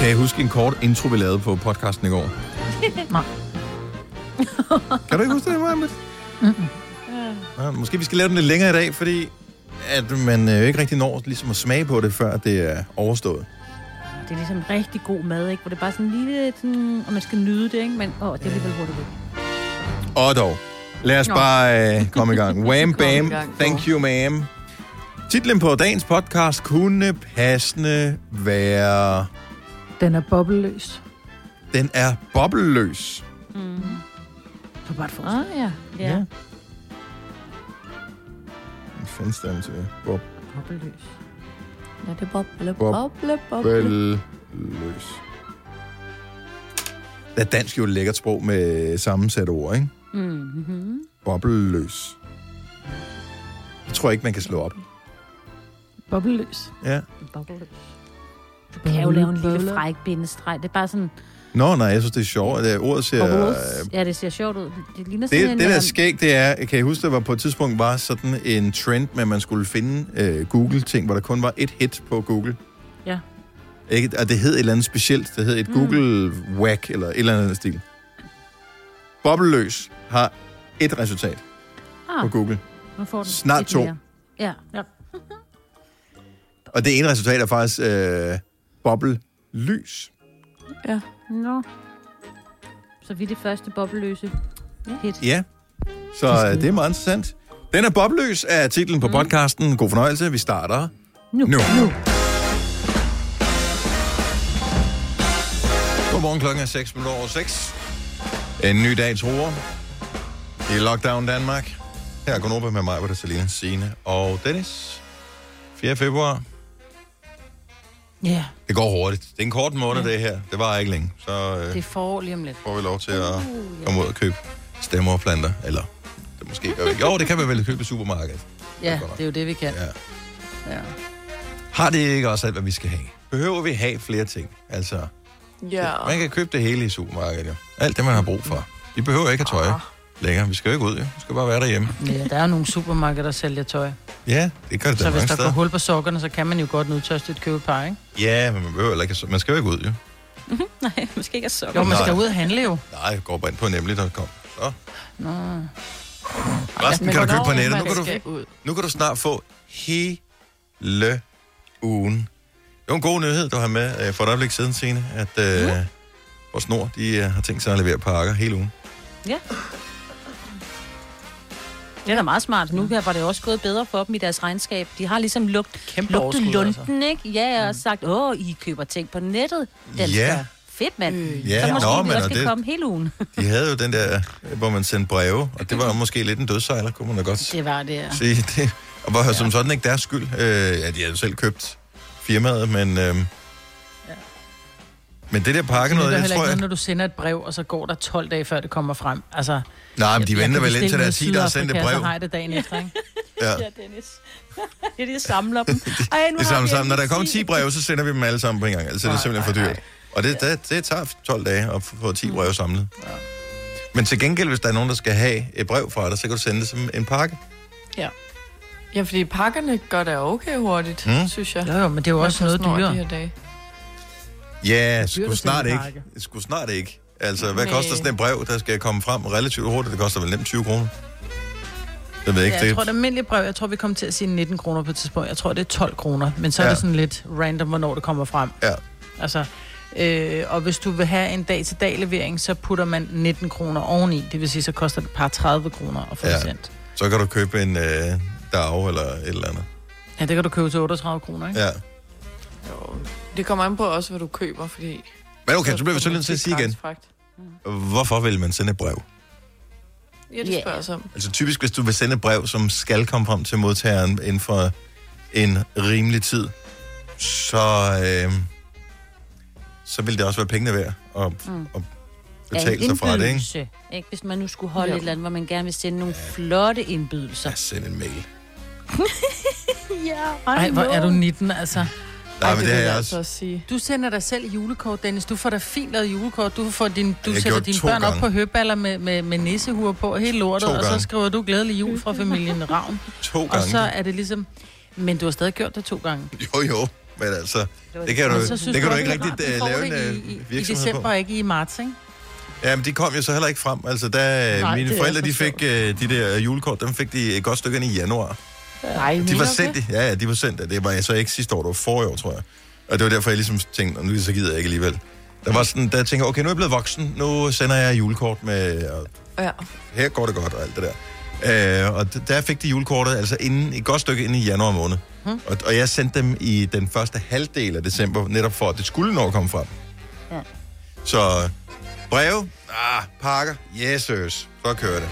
Kan I huske en kort intro, vi lavede på podcasten i går? Nej. Kan du ikke huske det, Mohammed? Ja, måske vi skal lave den lidt længere i dag, fordi at man ikke rigtig når ligesom at smage på det, før det er overstået. Det er ligesom rigtig god mad, ikke? Hvor det er bare sådan lille, sådan, og man skal nyde det, ikke? Men det er alligevel hurtigt væk. Og dog. Lad os bare komme i gang. Wham, bam, thank you, ma'am. Titlen på dagens podcast kunne passende være... Den er bobleløs. Den er bobleløs. Mm. Det var bare et forslag. Ja. Hvad findes den til? Bobleløs. Ja, det er bobleløs. Det er dansk jo et lækkert sprog med sammensatte ord, ikke? Mm-hmm. Bobleløs. Jeg tror ikke, man kan slå op. Bobleløs. Ja. Bobleløs. Du kan jo lave en lille fræk bindestreg. Det er bare sådan... Nej, jeg synes, det er sjovt. Ordet ser... Ja, det ser sjovt ud. Det ligner det, sådan det der skæg, det er... Kan I huske, der var på et tidspunkt var sådan en trend, med at man skulle finde Google-ting, hvor der kun var et hit på Google? Ja. Ikke? Og det hed et eller andet specielt. Det hed et Google-whack, eller et eller andet stil. Bobleløs har et resultat på Google. Nu får den snart 2. Ja. Og det ene resultat er faktisk boblelys. Ja. Nå. Så vi er det første bobleløse hit. Ja, så det er meget interessant. Den er bobleløs er titlen på podcasten. God fornøjelse. Vi starter nu. Godmorgen, klokken er 6:06. En ny dag truer i Lockdown Danmark. Her er Gunova med mig, hvor det er Selina, Signe og Dennis. 4. februar. Ja. Yeah. Det går hurtigt. Det er en kort måned, det her. Det var ikke længe. Så det får lige om lidt. Får vi lov til at komme ud og købe stemmer og planter. Eller det måske gør vi ikke. Jo, det kan vi vel købe i supermarkedet. Ja, det er jo det, vi kan. Ja. Har det ikke også alt, hvad vi skal have? Behøver vi have flere ting? Altså, man kan købe det hele i supermarkedet, jo. Alt det, man har brug for. Vi behøver ikke have tøj længere. Vi skal jo ikke ud, jo. Vi skal bare være derhjemme. Ja, der er nogle supermarkeder, der sælger tøj. Ja, det gør det. Så hvis der går hul på sokkerne, så kan man jo godt nødtørstigt købe et par, ikke? Ja, men man behøver ikke. Man skal jo ikke ud, jo. Nej, man skal ikke have sokker. Jo, man skal ud og handle jo. Nej, jeg går bare ind på nemlig.com. Så. Nå. Resten kan du købe på nettet. Nu kan du snart få hele ugen. Det var en god nyhed, du har med for et øjeblik siden, Signe, at vores Nord, de har tænkt sig at levere pakker hele ugen. Ja. Det er da meget smart. Nu var det også gået bedre for dem i deres regnskab. De har ligesom lugtet lunden, ikke? Ja, og sagt, I køber ting på nettet. Den skal fedt, mand. Så måske vi også skal komme hele ugen. De havde jo den der, hvor man sendte breve, og det var måske lidt en dødsejler, kunne man da godt det var det, ja. sige. Det. Og hvor som sådan ikke deres skyld. Ja, de havde selv købt firmaet, men... Men det der pakke noget, jeg tror jeg... Når du sender et brev, og så går der 12 dage, før det kommer frem. Altså, nej, men de venter vel indtil der er 10, der har sendt et brev. Så har jeg det dagen efter, ikke? Ja, Dennis. Det er de samler dem. De samler sammen. Når der kommer 10 breve, så sender vi dem alle sammen på en gang. Altså, det er simpelthen for dyrt. Og det tager 12 dage at få 10 breve samlet. Ja. Men til gengæld, hvis der er nogen, der skal have et brev fra dig, så kan du sende det som en pakke. Ja. Ja, fordi pakkerne gør det okay hurtigt, synes jeg. Jo, men det er jo også noget dyrere. Ja, sgu snart ikke. Altså, hvad koster sådan et brev, der skal komme frem relativt hurtigt? Det koster vel nemt 20 kroner? Det ved jeg ikke. Jeg tror, det almindelige brev, jeg tror, vi kommer til at sige 19 kroner på et tidspunkt. Jeg tror, det er 12 kroner. Men så er det sådan lidt random, hvornår det kommer frem. Ja. Altså, og hvis du vil have en dag-til-dag-levering, så putter man 19 kroner oveni. Det vil sige, så koster det par 30 kroner at få det sendt. Så kan du købe en DAO eller et eller andet. Ja, det kan du købe til 38 kroner, ikke? Ja. Jo, det kommer an på også, hvad du køber, fordi... Men okay, så bliver vi så nødt til at sige igen. Hvorfor vil man sende et brev? Ja, det spørger sig om. Altså typisk, hvis du vil sende et brev, som skal komme frem til modtageren inden for en rimelig tid, så vil det også være pengene værd at betale sig fra det, ikke? Hvis man nu skulle holde et eller andet, hvor man gerne vil sende nogle flotte indbydelser. Ja, send en mail. Ej, hvor er du 19, altså. Nej, men det har jeg også sige. Du sender dig selv julekort, Dennis. Du får da fint lavet julekort. Du sætter dine børn op på høballer med nissehuer på hele lortet, og så skriver du glædelig jul fra familien Ravn. 2 gange. Og så er det ligesom... Men du har stadig gjort det 2 gange. Jo. Men altså, det kan du ikke rigtig lave en virksomhed i december, på. Ikke i marts, ikke? Ja, men de kom jo så heller ikke frem. Altså, da mine forældre, de fik de der julekort, dem fik de et godt stykke ind i januar. Nej, de var sendt, ja, de var sendt. Det var jeg så ikke sidste år, det var forrige år, tror jeg. Og det var derfor, jeg ligesom tænkte, nu så gider jeg ikke alligevel. Der var sådan, der jeg tænkte, okay, nu er jeg blevet voksen, nu sender jeg julekort med, og her går det godt, og alt det der. Og der fik de julekortet, altså et godt stykke ind i januar måned. Og jeg sendte dem i den første halvdel af december, netop for, at det skulle nå at komme frem. Ja. Så breve, pakker, yes, så kører det.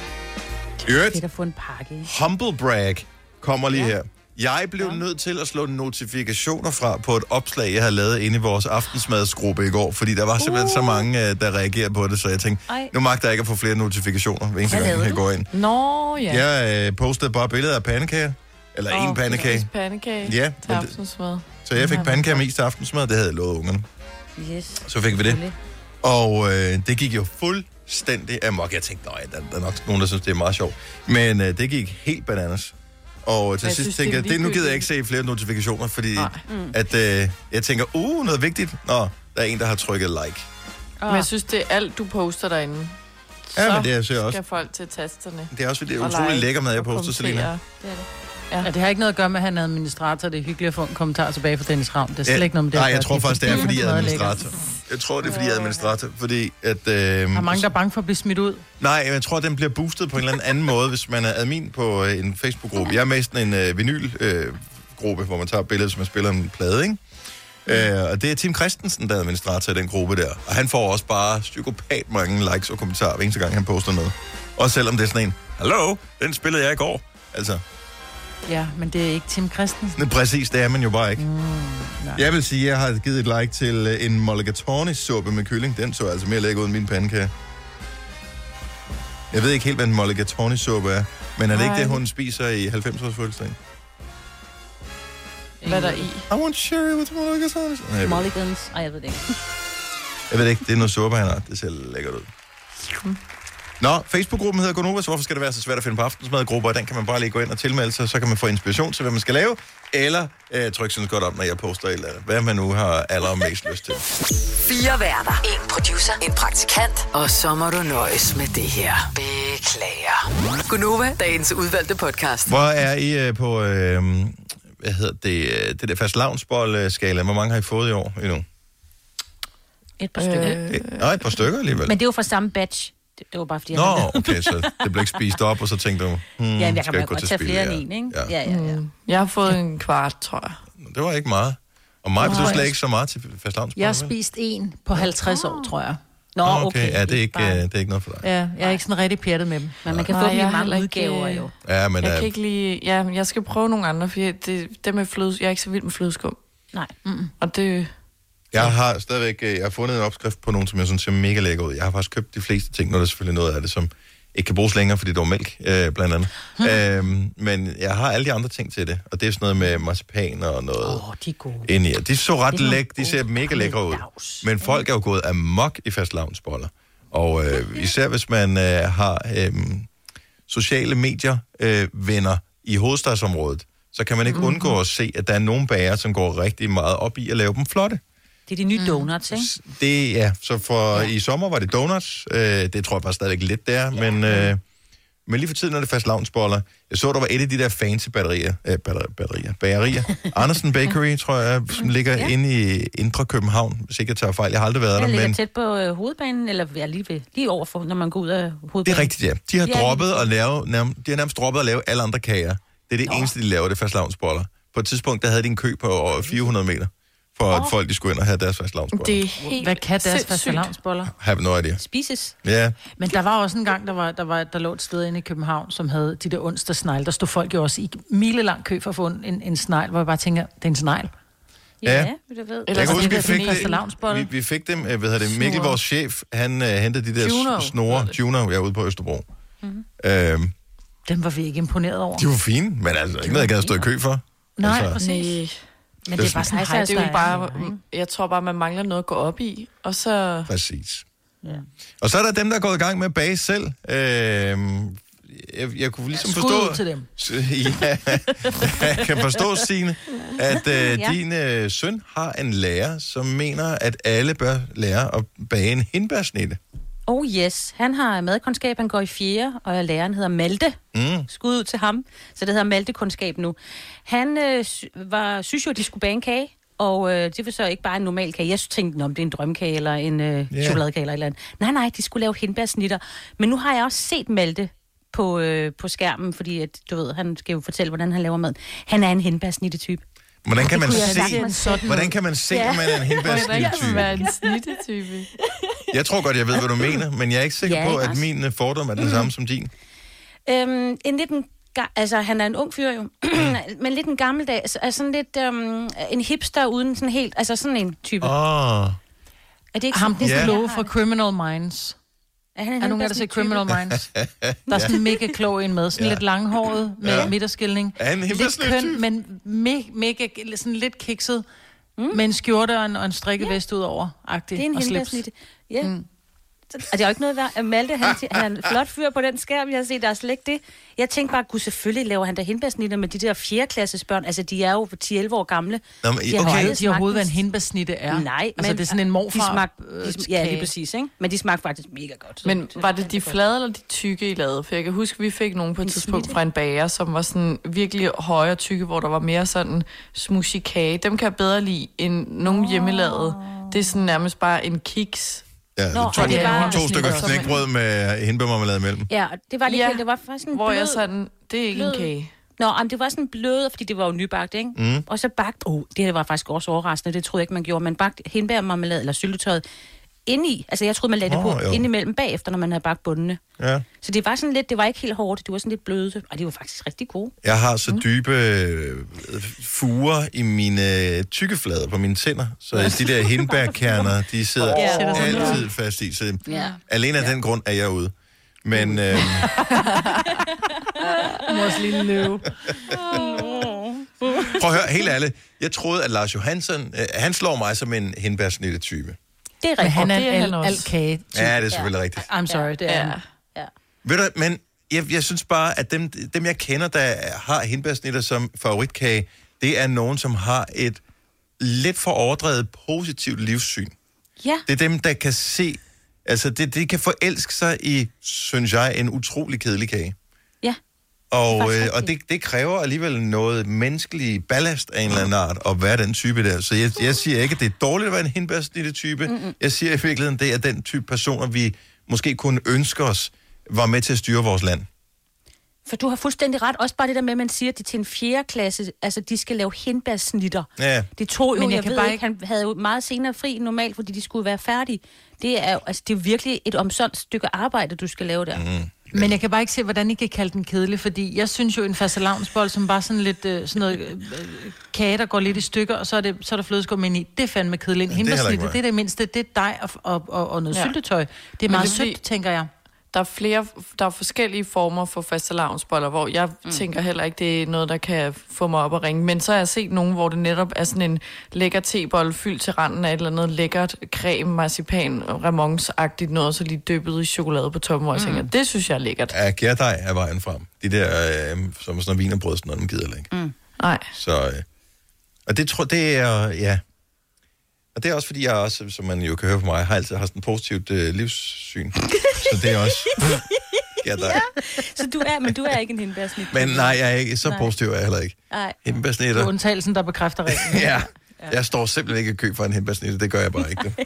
Det er få en pakke. Humble brag kommer lige her. Jeg blev nødt til at slå notifikationer fra på et opslag, jeg havde lavet inde i vores aftensmadsgruppe i går, fordi der var simpelthen så mange, der reagerede på det, så jeg tænkte, nu magter jeg ikke at få flere notifikationer, hver eneste gang jeg går ind. Nå, ja. Jeg postede bare billeder af pandekager, eller en pandekage. Pandekage til aftensmad. Så jeg fik pandekager med is til aftensmad, det havde jeg lovet ungerne. Yes. Så fik vi det. Og det gik jo fuldstændig amok. Jeg tænkte, der er nok nogen, der synes, det er meget sjovt. Men det gik helt bananas. Og til sidst tænker jeg, nu gider jeg ikke se flere notifikationer, fordi at, jeg tænker, noget vigtigt. Nå, der er en, der har trykket like. Men jeg synes, det er alt, du poster derinde. Ja, men det er så også. Skal folk til tasterne. Det er også, fordi det er utrolig lækker, når jeg poster, Selina. Det er det. Ja, det har ikke noget at gøre med, at han er administrator. Det er hyggeligt at få en kommentar tilbage fra Dennis Ravn. Det er slet ikke noget med det. Nej, jeg tror faktisk, det er, fordi jeg er administrator. Jeg tror, det er, fordi jeg er administrator, fordi at... Der er mange, der er bange for at blive smidt ud. Nej, jeg tror, at den bliver boostet på en eller anden måde, hvis man er admin på en Facebook-gruppe. Jeg er med i sådan en vinyl-gruppe, hvor man tager billeder, som man spiller en plade, ikke? Og det er Tim Christensen, der er administrator i den gruppe der. Og han får også bare psykopat mange likes og kommentarer, hver eneste gang han poster noget. Også selvom det er sådan en, hallo, den spillede jeg i går. Altså... Ja, men det er ikke Tim Christensen. Præcis, det er man jo bare ikke. Jeg vil sige, at jeg har givet et like til en mulligatawny-suppe med kylling. Den så altså mere lækker ud end min pandekage. Jeg ved ikke helt, hvad en mulligatawny-suppe er. Men er det ikke det, hun spiser i 90-års fødselsdagen? Hvad der i? I want sherry with mulligatawny. Mulligans. Jeg ved det ikke. Jeg ved ikke, det er noget suppe, han har. Det ser lækkert ud. Nå, Facebook-gruppen hedder Gonova, så hvorfor skal det være så svært at finde på aftensmadgrupper? Den kan man bare lige gå ind og tilmelde sig, så kan man få inspiration til, hvad man skal lave, eller trykke sådan godt op, når jeg poster et eller andet. Hvad man nu har allermest lyst til. 4 værter, 1 producer, 1 praktikant, og så må du nøjes med det her. Beklager. Gonova, dagens udvalgte podcast. Hvor er I på, hvad hedder det der fastelavnsbold-skala? Hvor mange har I fået i år endnu? Et par stykker. Et par stykker alligevel. Men det var fra samme batch. Det var bare fordi, okay, så det blev ikke spist op, og så tænkte du, jeg kan godt tage flere end en, ikke? Ja. Jeg har fået en kvart, tror jeg. Det var ikke meget. Og mig, du slet ikke så meget til fastelavnsbold. Jeg har spist en på 50 år, tror jeg. Nå, okay. Ja, det er ikke noget for dig. Ja, jeg er ikke sådan rigtig pjattet med dem. Men man kan få dem i mange udgaver, jo. Ja, men jeg kan ikke lide... Ja, jeg skal prøve nogle andre, for det med jeg er ikke så vild med flødeskum. Nej. Og det... Jeg har stadigvæk jeg har fundet en opskrift på nogen, som jeg synes ser mega lækker ud. Jeg har faktisk købt de fleste ting, når der er selvfølgelig noget af det, som ikke kan bruges længere, fordi det var mælk, blandt andet. Men jeg har alle de andre ting til det, og det er sådan noget med marcipan og noget de er gode. Ind i. De så ret lækre, de ser mega lækre ud. Men folk er jo gået amok i fastelavnsboller. Og især hvis man har sociale medier venner i hovedstadsområdet, så kan man ikke undgå at se, at der er nogle bager, som går rigtig meget op i at lave dem flotte. Det er de nye donuts, ikke? Det, så i sommer var det donuts. Det tror jeg bare stadigvæk lidt der. Ja. Men lige for tiden er det fastelavnsboller. Jeg så, der var et af de der fancy bagerier. Andersen Bakery, tror jeg, som ligger inde i Indre København. Hvis ikke jeg tager fejl. Jeg har aldrig været der. Det ligger tæt på hovedbanen, eller lige overfor, når man går ud af hovedbanen. Det er rigtigt, ja. De har droppet at lave, nærmest droppet at lave alle andre kager. Det er det eneste, de laver, det fastelavnsboller. På et tidspunkt, der havde de en kø på over 400 meter. For at folk, de skulle ind og have deres fastelavnsboller. Det er helt Hvad kan deres fastelavnsboller? Have no idea. Spises. Ja. Men der var også en gang, der lå et sted inde i København, som havde de der onsdagsnegle. Der stod folk jo også i milelang kø for at få en snegl, hvor jeg bare tænker, det er en snegl. Ja, du ved. Jeg kan huske, vi fik dem, Mikkel, vores chef, han hentede de der snore, ude på Østerbro. Dem var vi ikke imponeret over. De var fine, men altså ikke noget, jeg gad stå i kø for. Nej, altså, præcis. Men det er bare sådan, det er jo bare, jeg tror bare, man mangler noget at gå op i, og så... Præcis. Ja. Og så er der dem, der er gået i gang med at bage selv. jeg kunne ligesom forstå... til dem. Ja, jeg kan forstå, Signe, at din søn har en lærer, som mener, at alle bør lære at bage en hindbærsnitte. Oh yes, han har madkundskab, han går i 4. og læreren hedder Malte. Skud ud til ham, så det hedder Malte-kundskab nu. Han synes jo, at de skulle bage en kage, og det var så ikke bare en normal kage. Jeg tænkte, om det er en drømmekage eller en chokoladekage eller et eller andet. Nej, de skulle lave hindbærsnitter. Men nu har jeg også set Malte på skærmen, fordi at, du ved, han skal jo fortælle, hvordan han laver mad. Han er en hindbærsnitte-type. Hvordan kan man se, at man er en hindbærsnitte-type? Jeg tror godt, jeg ved, hvad du mener, men jeg er ikke sikker på, at min fordom er den samme som din. Han er en ung fyr jo, men lidt en gammeldags, sådan lidt en hipster uden sådan helt, altså sådan en type. Er det ikke ham, det kloge fra Criminal Minds? Er nogen af der set Criminal Minds? Der er sådan en mega klog en med, sådan lidt langhåret med midterskilning. Lidt køn, men mega sådan lidt kikset, med en skjorte og en strikket vest ud over-agtig. Det er en hindbærsnitte. Ja. Og det er jo ikke noget værd. Malte, han er en flot fyr på den skærm, jeg har set, der er slet ikke det. Jeg tænkte bare, gud, selvfølgelig laver han der hindbærsnitter med de der 4. klasses børn. Altså, de er jo 10-11 år gamle. Nå, men, de har overhovedet, hvad en hindbærsnitte er. Nej, altså, det er sådan en morfar. Ja, lige præcis, ikke? Men de smagte faktisk mega godt. Men var det de flade eller de tykke, I lavede? For jeg kan huske, vi fik nogen på et tidspunkt fra en bager, som var sådan virkelig høje og tykke, hvor der var mere sådan smushy kage. Dem kan jeg bedre lide end nogen hjemmelavet. Det er sådan nærmest bare en kiks. Ja, det var 2 stykker knækbrød med hindbærmarmelade imellem. Ja, det var det ikke. Det var faktisk en hvor jeg sådan, det er ikke en kage. Men det var sådan blød, fordi det var jo nybagt, ikke? Og så bagt, det her var faktisk også overraskende, det troede jeg ikke, man gjorde. Man bagte hindbærmarmelade eller syltetøjet indeni. Altså, jeg troede, man lagde det på indimellem bagefter, når man havde bagt bundene. Ja. Så det var sådan lidt, det var ikke helt hårdt, det var sådan lidt bløde, og de var faktisk rigtig gode. Jeg har så dybe fuger i mine tykkeflader på mine tænder, så de der hindbærkerner, de sidder altid fast i. Så alene af den grund er jeg ude. Men... Mors lille løve. Prøv at høre, helt ærligt. Jeg troede, at Lars Johansson, han slår mig som en hindbærsnitte-type. Det er rigtigt. Han er en alt-kage. Ja, det er selvfølgelig rigtigt. I'm sorry, det er han. Ja. Ved du, men jeg synes bare, at dem jeg kender, der har hindbærsnitter som favoritkage, det er nogen, som har et lidt for overdrevet positivt livssyn. Ja. Det er dem, der kan se, altså de kan forelske sig i, synes jeg, en utrolig kedelig kage. Ja. Og det kræver alligevel noget menneskelig ballast af en eller anden art at være den type der. Så jeg siger ikke, at det er dårligt at være en hindbærsnitte-type. Jeg siger i virkeligheden, det er den type personer, vi måske kunne ønske os, var med til at styre vores land. For du har fuldstændig ret. Også bare det der med, at man siger, at det til en 4. klasse, altså de skal lave hindbærsnitter. Ja. Det tog jo, men jeg ved ikke, han havde jo meget senere fri normalt, fordi de skulle være færdige. Det er jo virkelig et omsondt stykke arbejde, du skal lave der. Men jeg kan bare ikke se, hvordan I kan kalde den kedelig, fordi jeg synes jo, en fastelavnsbold, som bare sådan lidt sådan noget kage, der går lidt i stykker, og så er der flødeskum ind i. Det er fandme kedeligt. Hindbærsnitte, det er det mindste. Det er dej og noget syltetøj. Det er meget sødt, tænker jeg. Der er forskellige former for fastelavnsboller, hvor jeg tænker heller ikke, det er noget, der kan få mig op at ringe. Men så har jeg set nogen, hvor det netop er sådan en lækker tebolle fyldt til randen af et eller andet lækkert creme, marcipan, ramonsagtigt noget, så lige dyppet i chokolade på toppen, hvor jeg tænker, det synes jeg er lækkert. Ja, gærdej er vejen frem. De der, som sådan noget wienerbrød, sådan noget, man gider ikke. Nej. Så, og det er, ja... Og det er også, fordi jeg også, som man jo kan høre på mig, har altid haft en positivt livssyn. Så det er også... Ja, så du er ikke en hindbærsnit. Men nej, jeg er ikke så positiv, er jeg heller ikke. Hindbærsnitter. Det er undtagelsen, der bekræfter reglen. Ja, jeg står simpelthen ikke i kø for en hindbærsnitter. Det gør jeg bare ikke.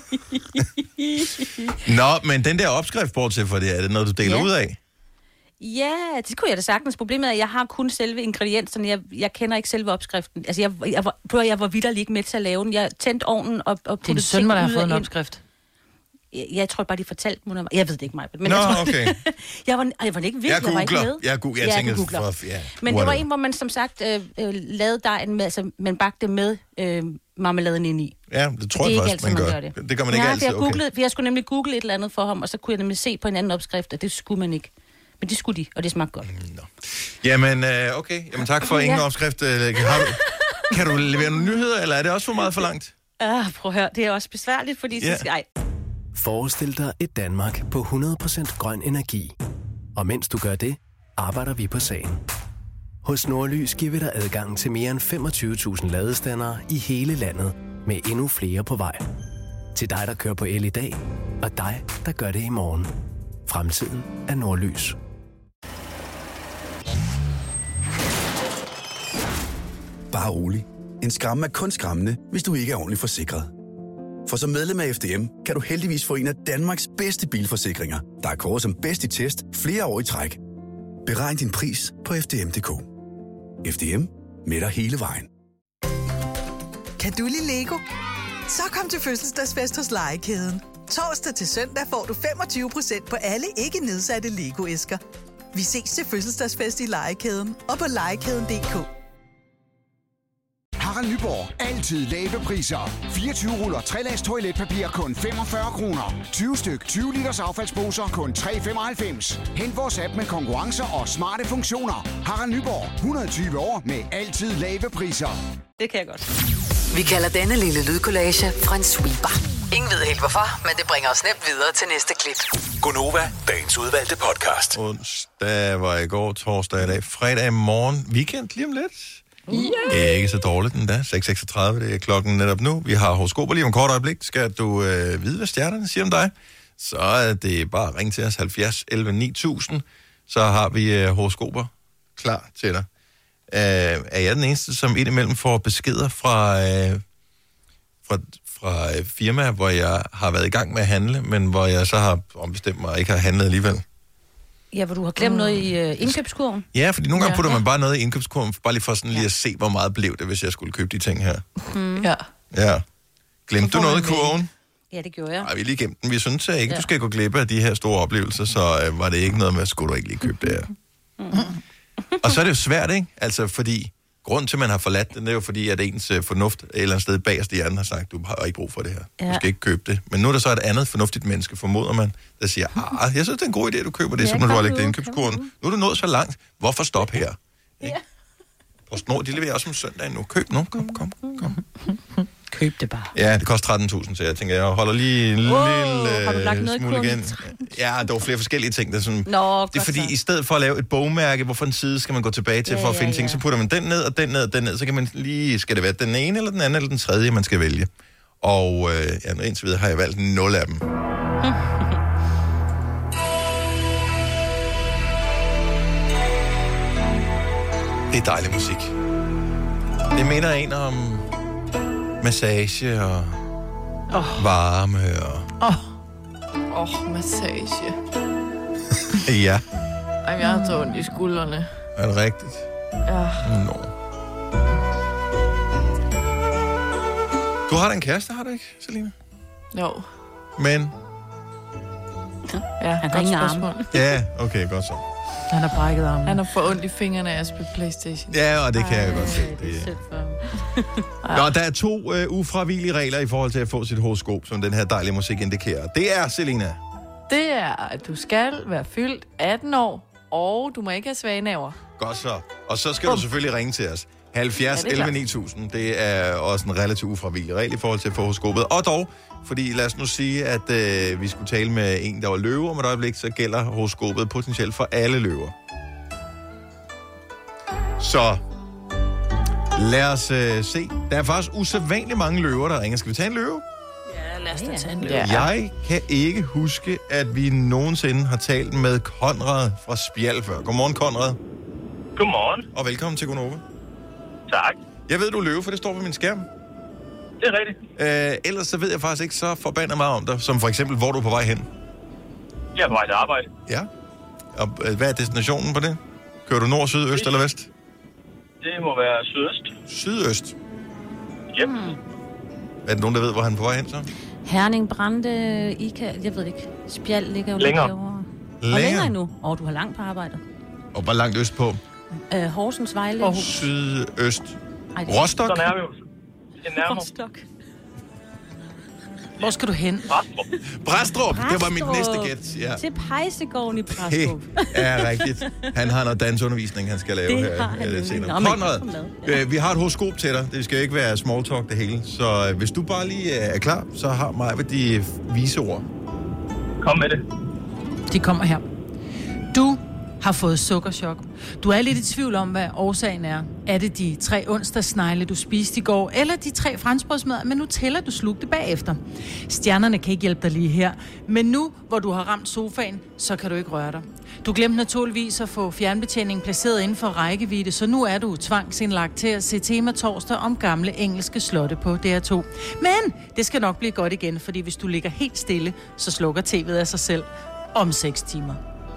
Nå, men den der opskrift, bortset for det, er det noget, du deler ud af? Ja, det kunne jeg da sagtens. Problemet er, at jeg har kun selve ingredienserne. Jeg kender ikke selve opskriften. Altså, jeg var vitterlig ikke med til at lave den. Jeg tændte ovnen og puttede ting ud. Din søn må da have fået en opskrift. Jeg tror bare, de fortalte mig. Jeg ved det ikke, mig. Men okay. jeg var ikke virkelig. Jeg googler. Jeg googler. Men det var en, hvor man som sagt lavede dejen med, altså man bagte med marmeladen ind i. Ja, det tror jeg faktisk, man gør. Det gør man ikke altid. Jeg skulle nemlig google et eller andet for ham, og så kunne jeg nemlig se på en anden opskrift, og det skulle man ikke. Men det skulle de, og det smagte godt. Jamen, okay. Jamen, tak for ingen opskrift. Kan du levere nogle nyheder, eller er det også for meget for langt? Prøv at høre, det er også besværligt, fordi så skal... Forestil dig et Danmark på 100% grøn energi. Og mens du gør det, arbejder vi på sagen. Hos Nordlys giver vi dig adgang til mere end 25.000 ladestandere i hele landet, med endnu flere på vej. Til dig, der kører på el i dag, og dig, der gør det i morgen. Fremtiden er Nordlys. Bare rolig. En skræmme er kun skræmmende, hvis du ikke er ordentligt forsikret. For som medlem af FDM kan du heldigvis få en af Danmarks bedste bilforsikringer, der er kåret som bedst i test flere år i træk. Beregn din pris på FDM.dk. FDM med dig hele vejen. Kan du lide Lego? Så kom til fødselsdagsfest hos Legekæden. Torsdag til søndag får du 25% på alle ikke nedsatte Lego-æsker. Vi ses til fødselsdagsfest i Legekæden og på legekæden.dk. Harald Nyborg. Altid lave priser. 24 ruller 3-lags toiletpapir kun 45 kroner. 20 styk 20 liters affaldsposer kun 3,95. Hent vores app med konkurrencer og smarte funktioner. Harald Nyborg. 120 år med altid lave priser. Det kan jeg godt. Vi kalder denne lille lydkollage en sweeper. Ingen ved helt hvorfor, men det bringer os nemt videre til næste klip. Gonova, dagens udvalgte podcast. Onsdag var i går, torsdag i dag, fredag i morgen, weekend lige om lidt. Yeah. Ikke så dårligt den da. 6:36, det er klokken netop nu. Vi har horoskoper lige om kort øjeblik. Skal du vide, hvad stjernerne siger om dig? Så er det bare at ringe til os 70 11 9000. Så har vi horoskoper klar til dig. Er jeg den eneste, som indimellem får beskeder fra firmaer, hvor jeg har været i gang med at handle, men hvor jeg så har ombestemt mig og ikke har handlet alligevel? Ja, hvor du har glemt noget i indkøbskurven. Ja, fordi nogle gange putter man bare noget i indkøbskurven, bare lige for sådan lige at se, hvor meget blev det, hvis jeg skulle købe de ting her. Ja. Glemte du noget i kurven? Ja, det gjorde jeg. Nej, vi lige glemte den. Vi synes ikke, du skal gå glip af de her store oplevelser, så var det ikke noget med, at skulle du ikke lige købe det her. Og så er det jo svært, ikke? Altså, fordi grunden til, at man har forladt det er jo fordi, at ens fornuft et eller andet sted bagerst i hjernen har sagt, du har ikke brug for det her. Du skal ikke købe det. Men nu er der så et andet fornuftigt menneske, formoder man, der siger, jeg synes, det er en god idé, at du køber det, så når du har lægget det i indkøbskurven. Nu er du nået så langt. Hvorfor stoppe her? Ikke? PostNord, de leverer også om søndagen nu. Køb nu. Kom. Køb det bare. Ja, det koster 13.000, så jeg tænker, jeg holder lige en lille smule igen. Ja, der var flere forskellige ting. Der sådan, det er fordi, i stedet for at lave et bogmærke, hvorfor en side skal man gå tilbage til for at finde ting, så putter man den ned, og den ned, og den ned. Så kan man lige, skal det være den ene, eller den anden, eller den tredje, man skal vælge. Og indtil videre har jeg valgt 0 af dem. Det er dejlig musik. Det minder en om massage og varme og... massage. Ja. Ej, jeg har så ondt i skuldrene. Er det rigtigt? Ja. Nå. Du har da en kæreste, har du ikke, Selina? Jo. Men? Ja, han har ingen arme. Ja, okay, godt så. Han har brækket armen. Han har for ondt i fingrene af at spille PlayStation. Ja, og det kan jeg godt se. Nå, der er 2 ufravigelige regler i forhold til at få sit horoskop, som den her dejlige musik indikerer. Det er, Selina. Det er, at du skal være fyldt 18 år, og du må ikke have svage nerver. Godt så. Og så skal du selvfølgelig ringe til os. 70 11 9000. Det er også en relativt ufravigelig regel i forhold til at få horoskopet. Og dog, fordi lad os nu sige, at vi skulle tale med en, der var løve om et øjeblik, så gælder horoskopet potentielt for alle løver. Så lad os se. Der er faktisk usædvanligt mange løver, der ringer. Skal vi tage en løve? Ja, lad os da tage en løve. Jeg kan ikke huske, at vi nogensinde har talt med Konrad fra Spjald før. Godmorgen, Konrad. Godmorgen. Og velkommen til Gonova. Tak. Jeg ved, du er løve, for det står på min skærm. Det er rigtigt. Ellers så ved jeg faktisk ikke så forbandet meget om dig, som for eksempel, hvor du er på vej hen. Jeg er på vej til arbejde. Ja. Og hvad er destinationen på det? Kører du nord, syd, øst eller vest? Det må være sydøst. Sydøst? Yep. Er der nogen, der ved, hvor han er på vej hen så? Herning, Brande, Ika, jeg ved ikke. Spjald ligger jo længere. Lidt derovre. Længere endnu? Du har langt på arbejde. Og hvor langt øst på? Horsens, Vejle. Sydøst. Rostock? Så er vi jo. Rostock. Hvor skal du hen? Brædstrup. Det var mit næste gæt. Ja. Til Pejsegården i Brædstrup. Ja, rigtigt. Han har noget dansundervisning, han skal lave det her senere. Konrad, vi har et horoskop til dig. Det skal ikke være small talk det hele. Så hvis du bare lige er klar, så har Maja de vise ord. Kom med det. De kommer her. Du har fået sukkerchok. Du er lidt i tvivl om, hvad årsagen er. Er det de 3 onsdagssnegle, du spiste i går, eller de 3 franskbrødsmadder med Nutella, du slugte bagefter? Stjernerne kan ikke hjælpe dig lige her, men nu, hvor du har ramt sofaen, så kan du ikke røre dig. Du glemte naturligvis at få fjernbetjeningen placeret inden for rækkevidde, så nu er du tvangsindlagt til at se Tema torsdag om gamle engelske slotte på DR2. Men det skal nok blive godt igen, fordi hvis du ligger helt stille, så slukker tv'et af sig selv om 6 timer.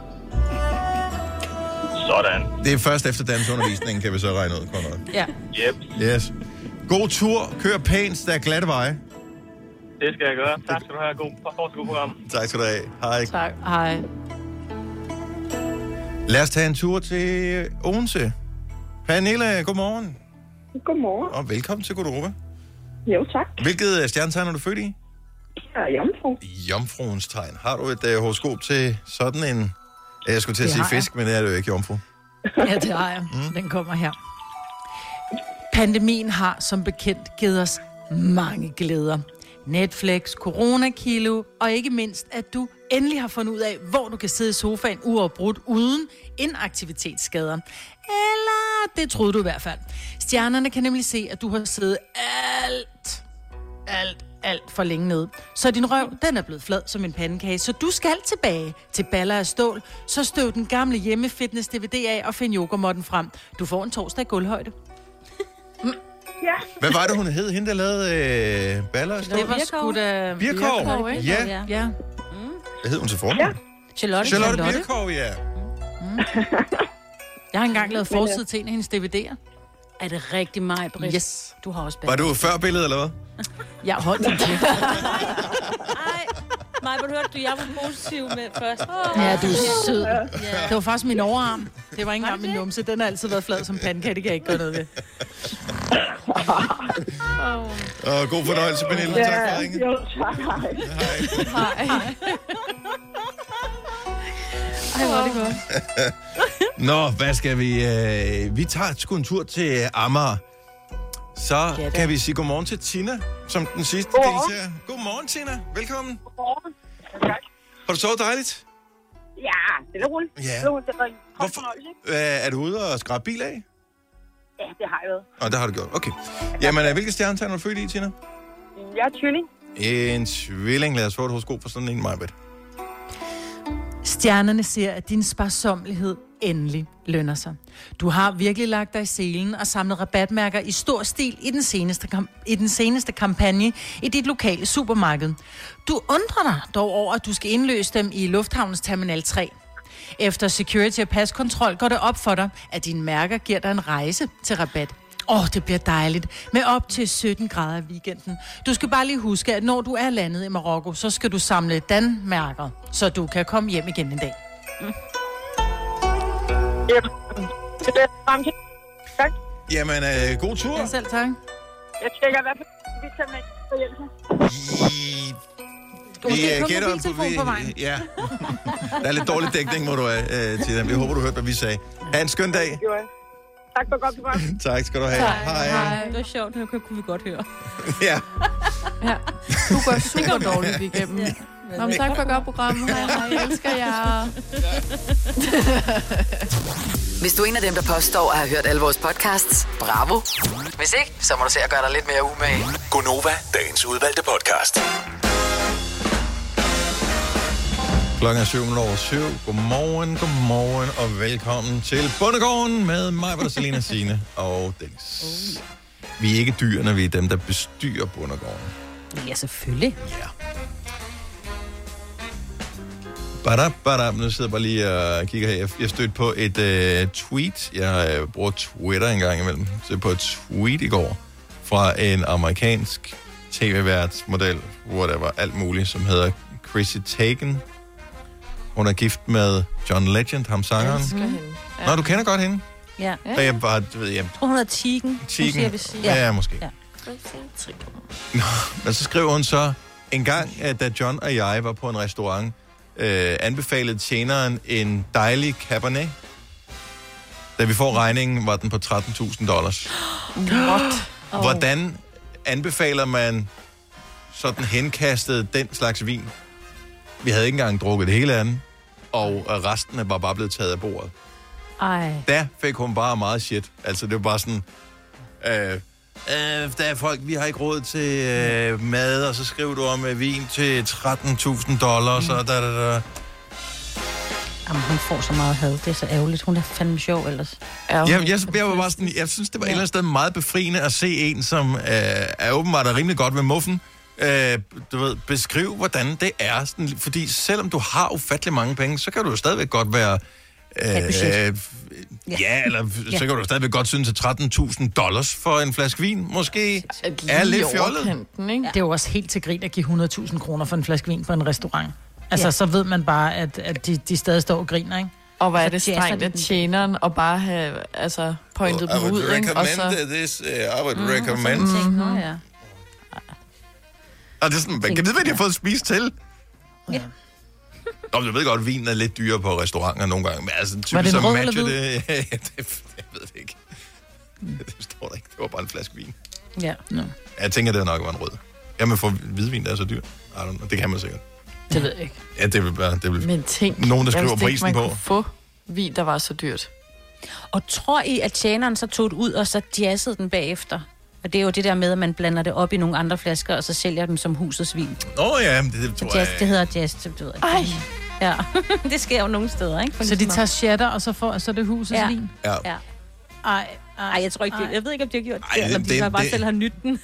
Sådan. Det er først efter dansundervisningen, kan vi så regne ud, Conrad. Ja. Yep. Yes. God tur. Kør pænt. Der er glatte veje. Det skal jeg gøre. Tak skal du have. God program. Tak skal du have. Hej. Tak. Hej. Lad os tage en tur til Odense. Pernille, godmorgen. Godmorgen. Og velkommen til Godova. Jo, tak. Hvilket stjernetegn er du født i? Jeg er jomfru. Jomfruens tegn. Har du et horoskop til sådan en... Jeg skulle til at sige fisk, men det er det jo ikke, jomfru. Ja, det har jeg. Den kommer her. Pandemien har som bekendt givet os mange glæder. Netflix, coronakilo, og ikke mindst, at du endelig har fundet ud af, hvor du kan sidde i sofaen uafbrudt uden inaktivitetsskader. Eller det troede du i hvert fald. Stjernerne kan nemlig se, at du har siddet alt for længe ned. Så din røv, den er blevet flad som en pandekage, så du skal tilbage til baller af stål. Så støv den gamle hjemme-fitness-DVD af og find yogamotten frem. Du får en torsdag i gulvhøjde. Ja. Hvad var det, hun hed? Hende, der lavede baller af stål? Det var sgu da... Birkov, ikke? Ja. Hvad hed hun til formen? Ja. Charlotte Birkov, ja. Jeg har engang lavet forside til en af hendes DVD'er. Er det rigtig mig, Britt? Yes. Du har også Var du før billedet, eller hvad? Jeg holdt den til. Nej, Maj, hvor hørte du, jeg var positiv med først. Ja, du er sød. Ja. Det var faktisk min overarm. Det var ikke engang min numse. Den har altid været flad som pandekage. Det kan jeg ikke gøre noget ved. God fornøjelse, Pernille. Tak for ringen. Jo, tak. Hej. Ej, hvor er det godt. Nå, hvad skal vi... Vi tager sgu en tur til Amager. Så kan vi sige godmorgen til Tina, som den sidste deltager. Godmorgen, Tina. Velkommen. Godmorgen. Tak. Har du sovet dejligt? Ja, det er roligt. Ja. Hvorfor? Er du ude og skrabe bil af? Ja, det har jeg været. Og det har du gjort. Okay. Jamen, hvilke stjernetegn er du født i, Tina? Jeg er tvilling. En tvilling. Lad os få et horoskop for sådan en, Majbet. Stjernerne ser, at din sparsommelighed endelig lønner sig. Du har virkelig lagt dig i selen og samlet rabatmærker i stor stil i den seneste kampagne i dit lokale supermarked. Du undrer dig dog over, at du skal indløse dem i Lufthavnens Terminal 3. Efter security og paskontrol går det op for dig, at dine mærker giver dig en rejse til rabat. Det bliver dejligt. Med op til 17 grader i weekenden. Du skal bare lige huske, at når du er landet i Marokko, så skal du samle Danmærker, så du kan komme hjem igen en dag. Tak. Jamen, god tur. Ja, selv tak. Jeg tjekker i hvert fald, vi tager med på hjælp. Vi gætter på vejen. Ja. Der er lidt dårlig dækning, hvor du er, Tina. Vi håber, du hørte, hvad vi sagde. Ha' en skøn dag. Tak for godt program. Tak skal du have. Hej. Det var sjovt, det kunne vi godt høre. Ja. Du går super dårligt igennem. Ja. Nå, tak for godt program. Hej, jeg elsker jer. Hvis du er en af dem, der påstår at have hørt alle vores podcasts, bravo. Hvis ikke, så må du se at gøre dig lidt mere umage. Gonova, dagens udvalgte podcast. Klokken er 7:07. Godmorgen og velkommen til Bondegården med mig, hvor Selina, Signe og Dennis. Vi er ikke dyrene, vi er dem, der bestyrer Bondegården. Ja, selvfølgelig. Ja. Nu sidder jeg bare lige og kigger her. Jeg stødte på et tweet. Jeg bruger Twitter en gang imellem. Jeg stødte på et tweet i går fra en amerikansk tv-værtsmodel, whatever, alt muligt, som hedder Chrissy Teigen. Hun er gift med John Legend, ham sangeren. Ja. Nå, du kender godt hende? Ja. Og jeg bare, du ved, jeg tror, hun er Tigen. Ja, måske. Ja. Nå, men så skriver hun så, en gang, da John og jeg var på en restaurant, anbefalede tjeneren en dejlig Cabernet. Da vi får regningen, var den på $13,000. What? Hvordan anbefaler man sådan henkastet den slags vin? Vi havde ikke engang drukket det hele af den. og resten var bare blevet taget af bordet. Ej. Der fik hun bare meget shit. Altså, det var bare sådan... der er folk, vi har ikke råd til mad, og så skriver du om vin til $13,000, og da. Jamen, hun får så meget had. Det er så ærgerligt. Hun er fandme sjov ellers. Jeg var bare sådan, jeg synes, det var et eller andet sted meget befriende at se en, som er åbenbart rimelig godt ved muffen, du ved, beskrive, hvordan det er. Sådan, fordi selvom du har ufattelig mange penge, så kan du jo stadigvæk godt være... så kan du stadigvæk godt synes, at $13,000 for en flaske vin måske er lidt fjollet. Det er jo også helt til grin at give 100.000 kroner for en flaske vin på en restaurant. Altså, så ved man bare, at de stadig står og griner, ikke? Og hvad er det strengt af tjeneren og bare have pointet dem ud, ikke? Og så... I would recommend. Og det er sådan, man kan vide, hvad de har fået spist til. Ja. Og jeg ved godt, at vinen er lidt dyrere på restauranter nogle gange, men altså typisk så matcher det... Jeg ved det ikke. Det står der ikke. Det var bare en flaske vin. Ja. No. Jeg tænker, det nok var en rød. Jamen for hvidvin, der er så dyr. Det kan man sikkert. Det ved jeg ikke. Ja, det vil men tænk, nogen, der skriver prisen på. Man kunne få vin, der var så dyrt. Og tror I, at tjeneren så tog det ud, og så jazzede den bagefter? Og det er jo det der med, at man blander det op i nogle andre flasker, og så sælger dem som husets vin. Ja, det tror jeg. Det hedder jazz, du ved. Ej! Ja, det sker jo nogle steder, ikke? Så de tager shatter, og så er det husets vin? Ja. Ej, jeg tror ikke, jeg ved ikke, om de har gjort det, eller om de bare selv har nydt den.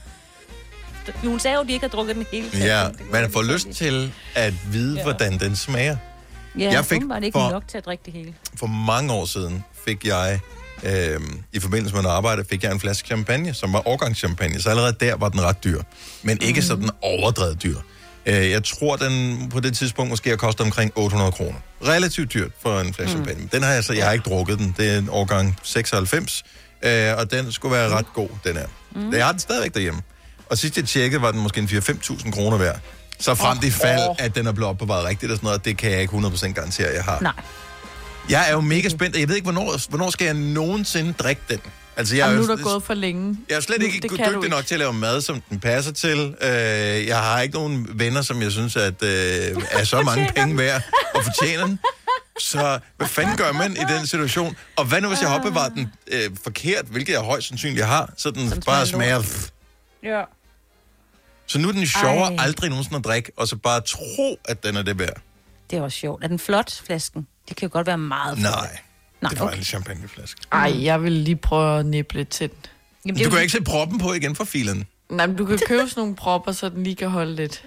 Hun sagde jo, at de ikke har drukket den hele tiden. Ja, man får lyst til at vide, hvordan den smager. Ja, jeg fik var det ikke nok til at drikke det hele. For mange år siden fik jeg, i forbindelse med noget arbejde, fik jeg en flaske champagne, som var årgangschampagne. Så allerede der var den ret dyr. Men ikke sådan overdrevet dyr. Jeg tror, den på det tidspunkt måske har kostet omkring 800 kroner. Relativt dyrt for en flaske champagne. Den har jeg har ikke drukket den. Det er en årgang 96, og den skulle være ret god, den her. Jeg har den stadigvæk derhjemme. Og sidst jeg tjekkede, var den måske en 4-5.000 kroner værd. Så frem til fald, at den er blevet opbevaret rigtigt og sådan noget, det kan jeg ikke 100% garantere, at jeg har. Nej. Jeg er jo mega spændt, og jeg ved ikke, hvornår skal jeg nogensinde drikke den? Altså, nu er der gået for længe. Jeg er slet ikke dygtig nok til at lave mad, som den passer til. Jeg har ikke nogen venner, som jeg synes, at er så mange penge værd og fortjener den. Så hvad fanden gør man i den situation? Og hvad nu, hvis jeg har opbevaret den forkert, hvilket jeg højst sandsynligt har, så den bare smager... Ja. Så nu er den sjovere aldrig nogensinde at drikke, og så bare tro, at den er det værd. Det er også sjovt. Er den flot, flasken? Det kan jo godt være meget flot. Nej, det var en champagneflaske. Ej, jeg vil lige prøve at nippe lidt til den. Jamen, du kan ikke sætte proppen på igen for filen. Nej, men du kan købe sådan nogle propper, så den lige kan holde lidt.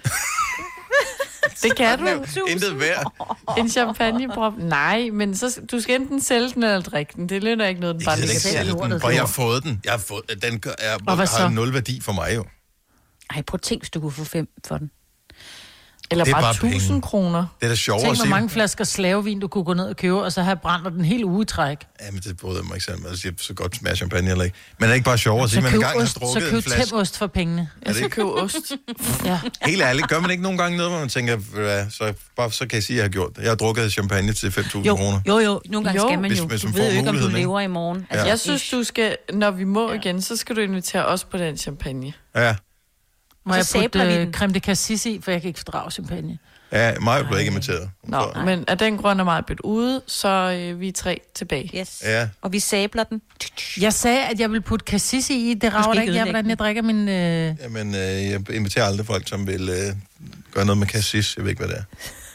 Det kan du. Intet værd. En champagneprop. Nej, men så, du skal enten sælge den eller drikke den. Det lønner ikke noget, den bare kan sælge den, for jeg har fået den. Den har 0 værdi for mig jo. Ej, prøv at tænke, hvis du kunne få 5 for den. Eller bare 1.000 kroner. Det er da sjovere at sige. Tænk, hvor mange flasker slavevin, du kunne gå ned og købe, og så have brændt den hele uge i træk. Ja, men det bryder mig ikke selv. Altså, så godt smager champagne eller ikke. Men er det ikke bare sjovere at sige, at man engang har drukket en flaske? Så køb ost for pengene. Ja, så køb ost. Ja. Helt ærligt, gør man ikke nogle gange noget, hvor man tænker, så kan jeg sige, at jeg har gjort det. Jeg har drukket champagne til 5.000 kroner. Jo. Nogle gange skal man jo. Hvis du ved jo ikke, om du lever i morgen. Altså, jeg synes, du skal, når vi må igen, så skal du invitere os på den champagne. Ja. Må jeg putte creme de cassis i, for jeg kan ikke fordrage champagne. Ja, mig blev ikke inviteret. Nå, men af den grund er meget bedt ude, så vi er 3 tilbage. Yes. Ja. Og vi sabler den. Jeg sagde, at jeg ville putte cassis i. Det rager da ikke, hvordan jeg drikker min... Jamen, jeg inviterer aldrig folk, som vil gøre noget med cassis. Jeg ved ikke, hvad det er.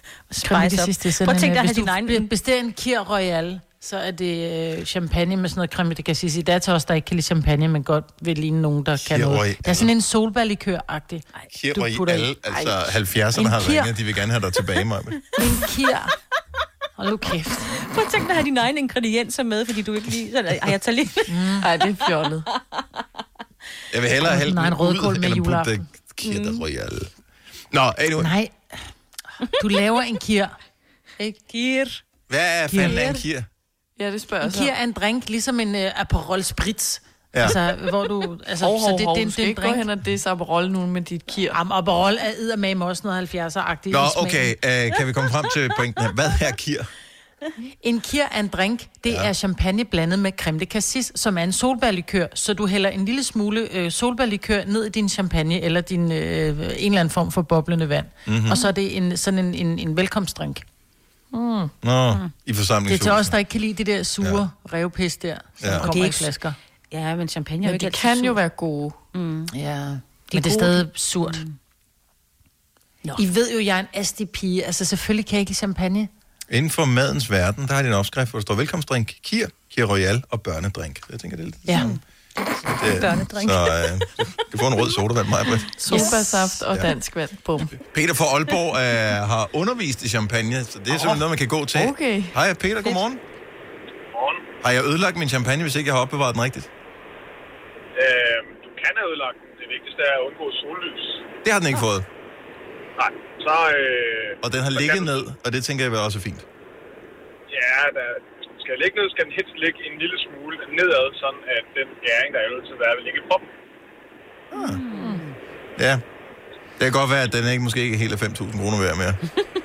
Prøv at tænke dig, hvis du bestiller en Kir Royal, så er det champagne med sådan noget creme de cassis i. Der er til os, der ikke kan lide champagne, men godt vil ligne nogen, der kan noget. Der er sådan en solbærlikør-agtig. Kir Royal, altså 70'erne har ringet, de vil gerne have dig tilbage, Maja. En Kir. Hold nu kæft. Prøv at tænke dig at have dine egne ingredienser med, fordi du ikke lige... Ej, jeg tager lige... Ej, det er fjollet. Jeg vil hellere hælde den ud, end at putte Kir Royal. Nå, anyway. Nej. Du laver en Kir. Ikke? Kir. Hvad fanden er en Kir? Ja, det spørger jeg så. En Kir er en drink, ligesom en Aperol Spritz. Ja. Altså, hvor du... Altså, så det er en drink. Gå hen og det er Aperol nu med dit Kir. Jamen, Aperol er eddermame også noget 70'er-agtigt. Nå, okay. Kan vi komme frem til pointen her? Hvad er Kir? En Kir er en drink. Det er champagne blandet med creme de cassis, som er en solbærlikør. Så du hælder en lille smule solbærlikør ned i din champagne, eller din, en eller anden form for boblende vand. Mm-hmm. Og så er det sådan en velkomstdrink. i forsamlingshuset. Det er til os, der ikke kan lide det der sure revpis der, som kommer i flasker. Ja, men champagne men de kan jo være gode. Ja, men det er stadig surt. I ved jo, jeg er en asti-pige. Altså, selvfølgelig kan jeg ikke lide champagne. Inden for madens verden, der har de en opskrift, hvor der står velkomstdrink, Kir Royal og børnedrink. Jeg tænker, det er lidt sådan. Børnedrink. Så du får en rød sodavand, Maja. Sobasaft og dansk vand. Bum. Peter fra Aalborg har undervist i champagne, så det er simpelthen noget, man kan gå til. Okay. Hej Peter, godmorgen. Godmorgen. Har jeg ødelagt min champagne, hvis ikke jeg har opbevaret den rigtigt? Du kan have ødelagt den. Det vigtigste er at undgå sollys. Det har den ikke fået. Nej, så... og den har ligget ned, og det tænker jeg også er fint. Ja, skal jeg ligge ned, skal den helst ligge en lille smule nedad, sådan at den gæring, der er nødt til at være, vil ligge i proppen. Ja. Det kan godt være, at den ikke måske ikke helt er 5.000 kroner værd mere.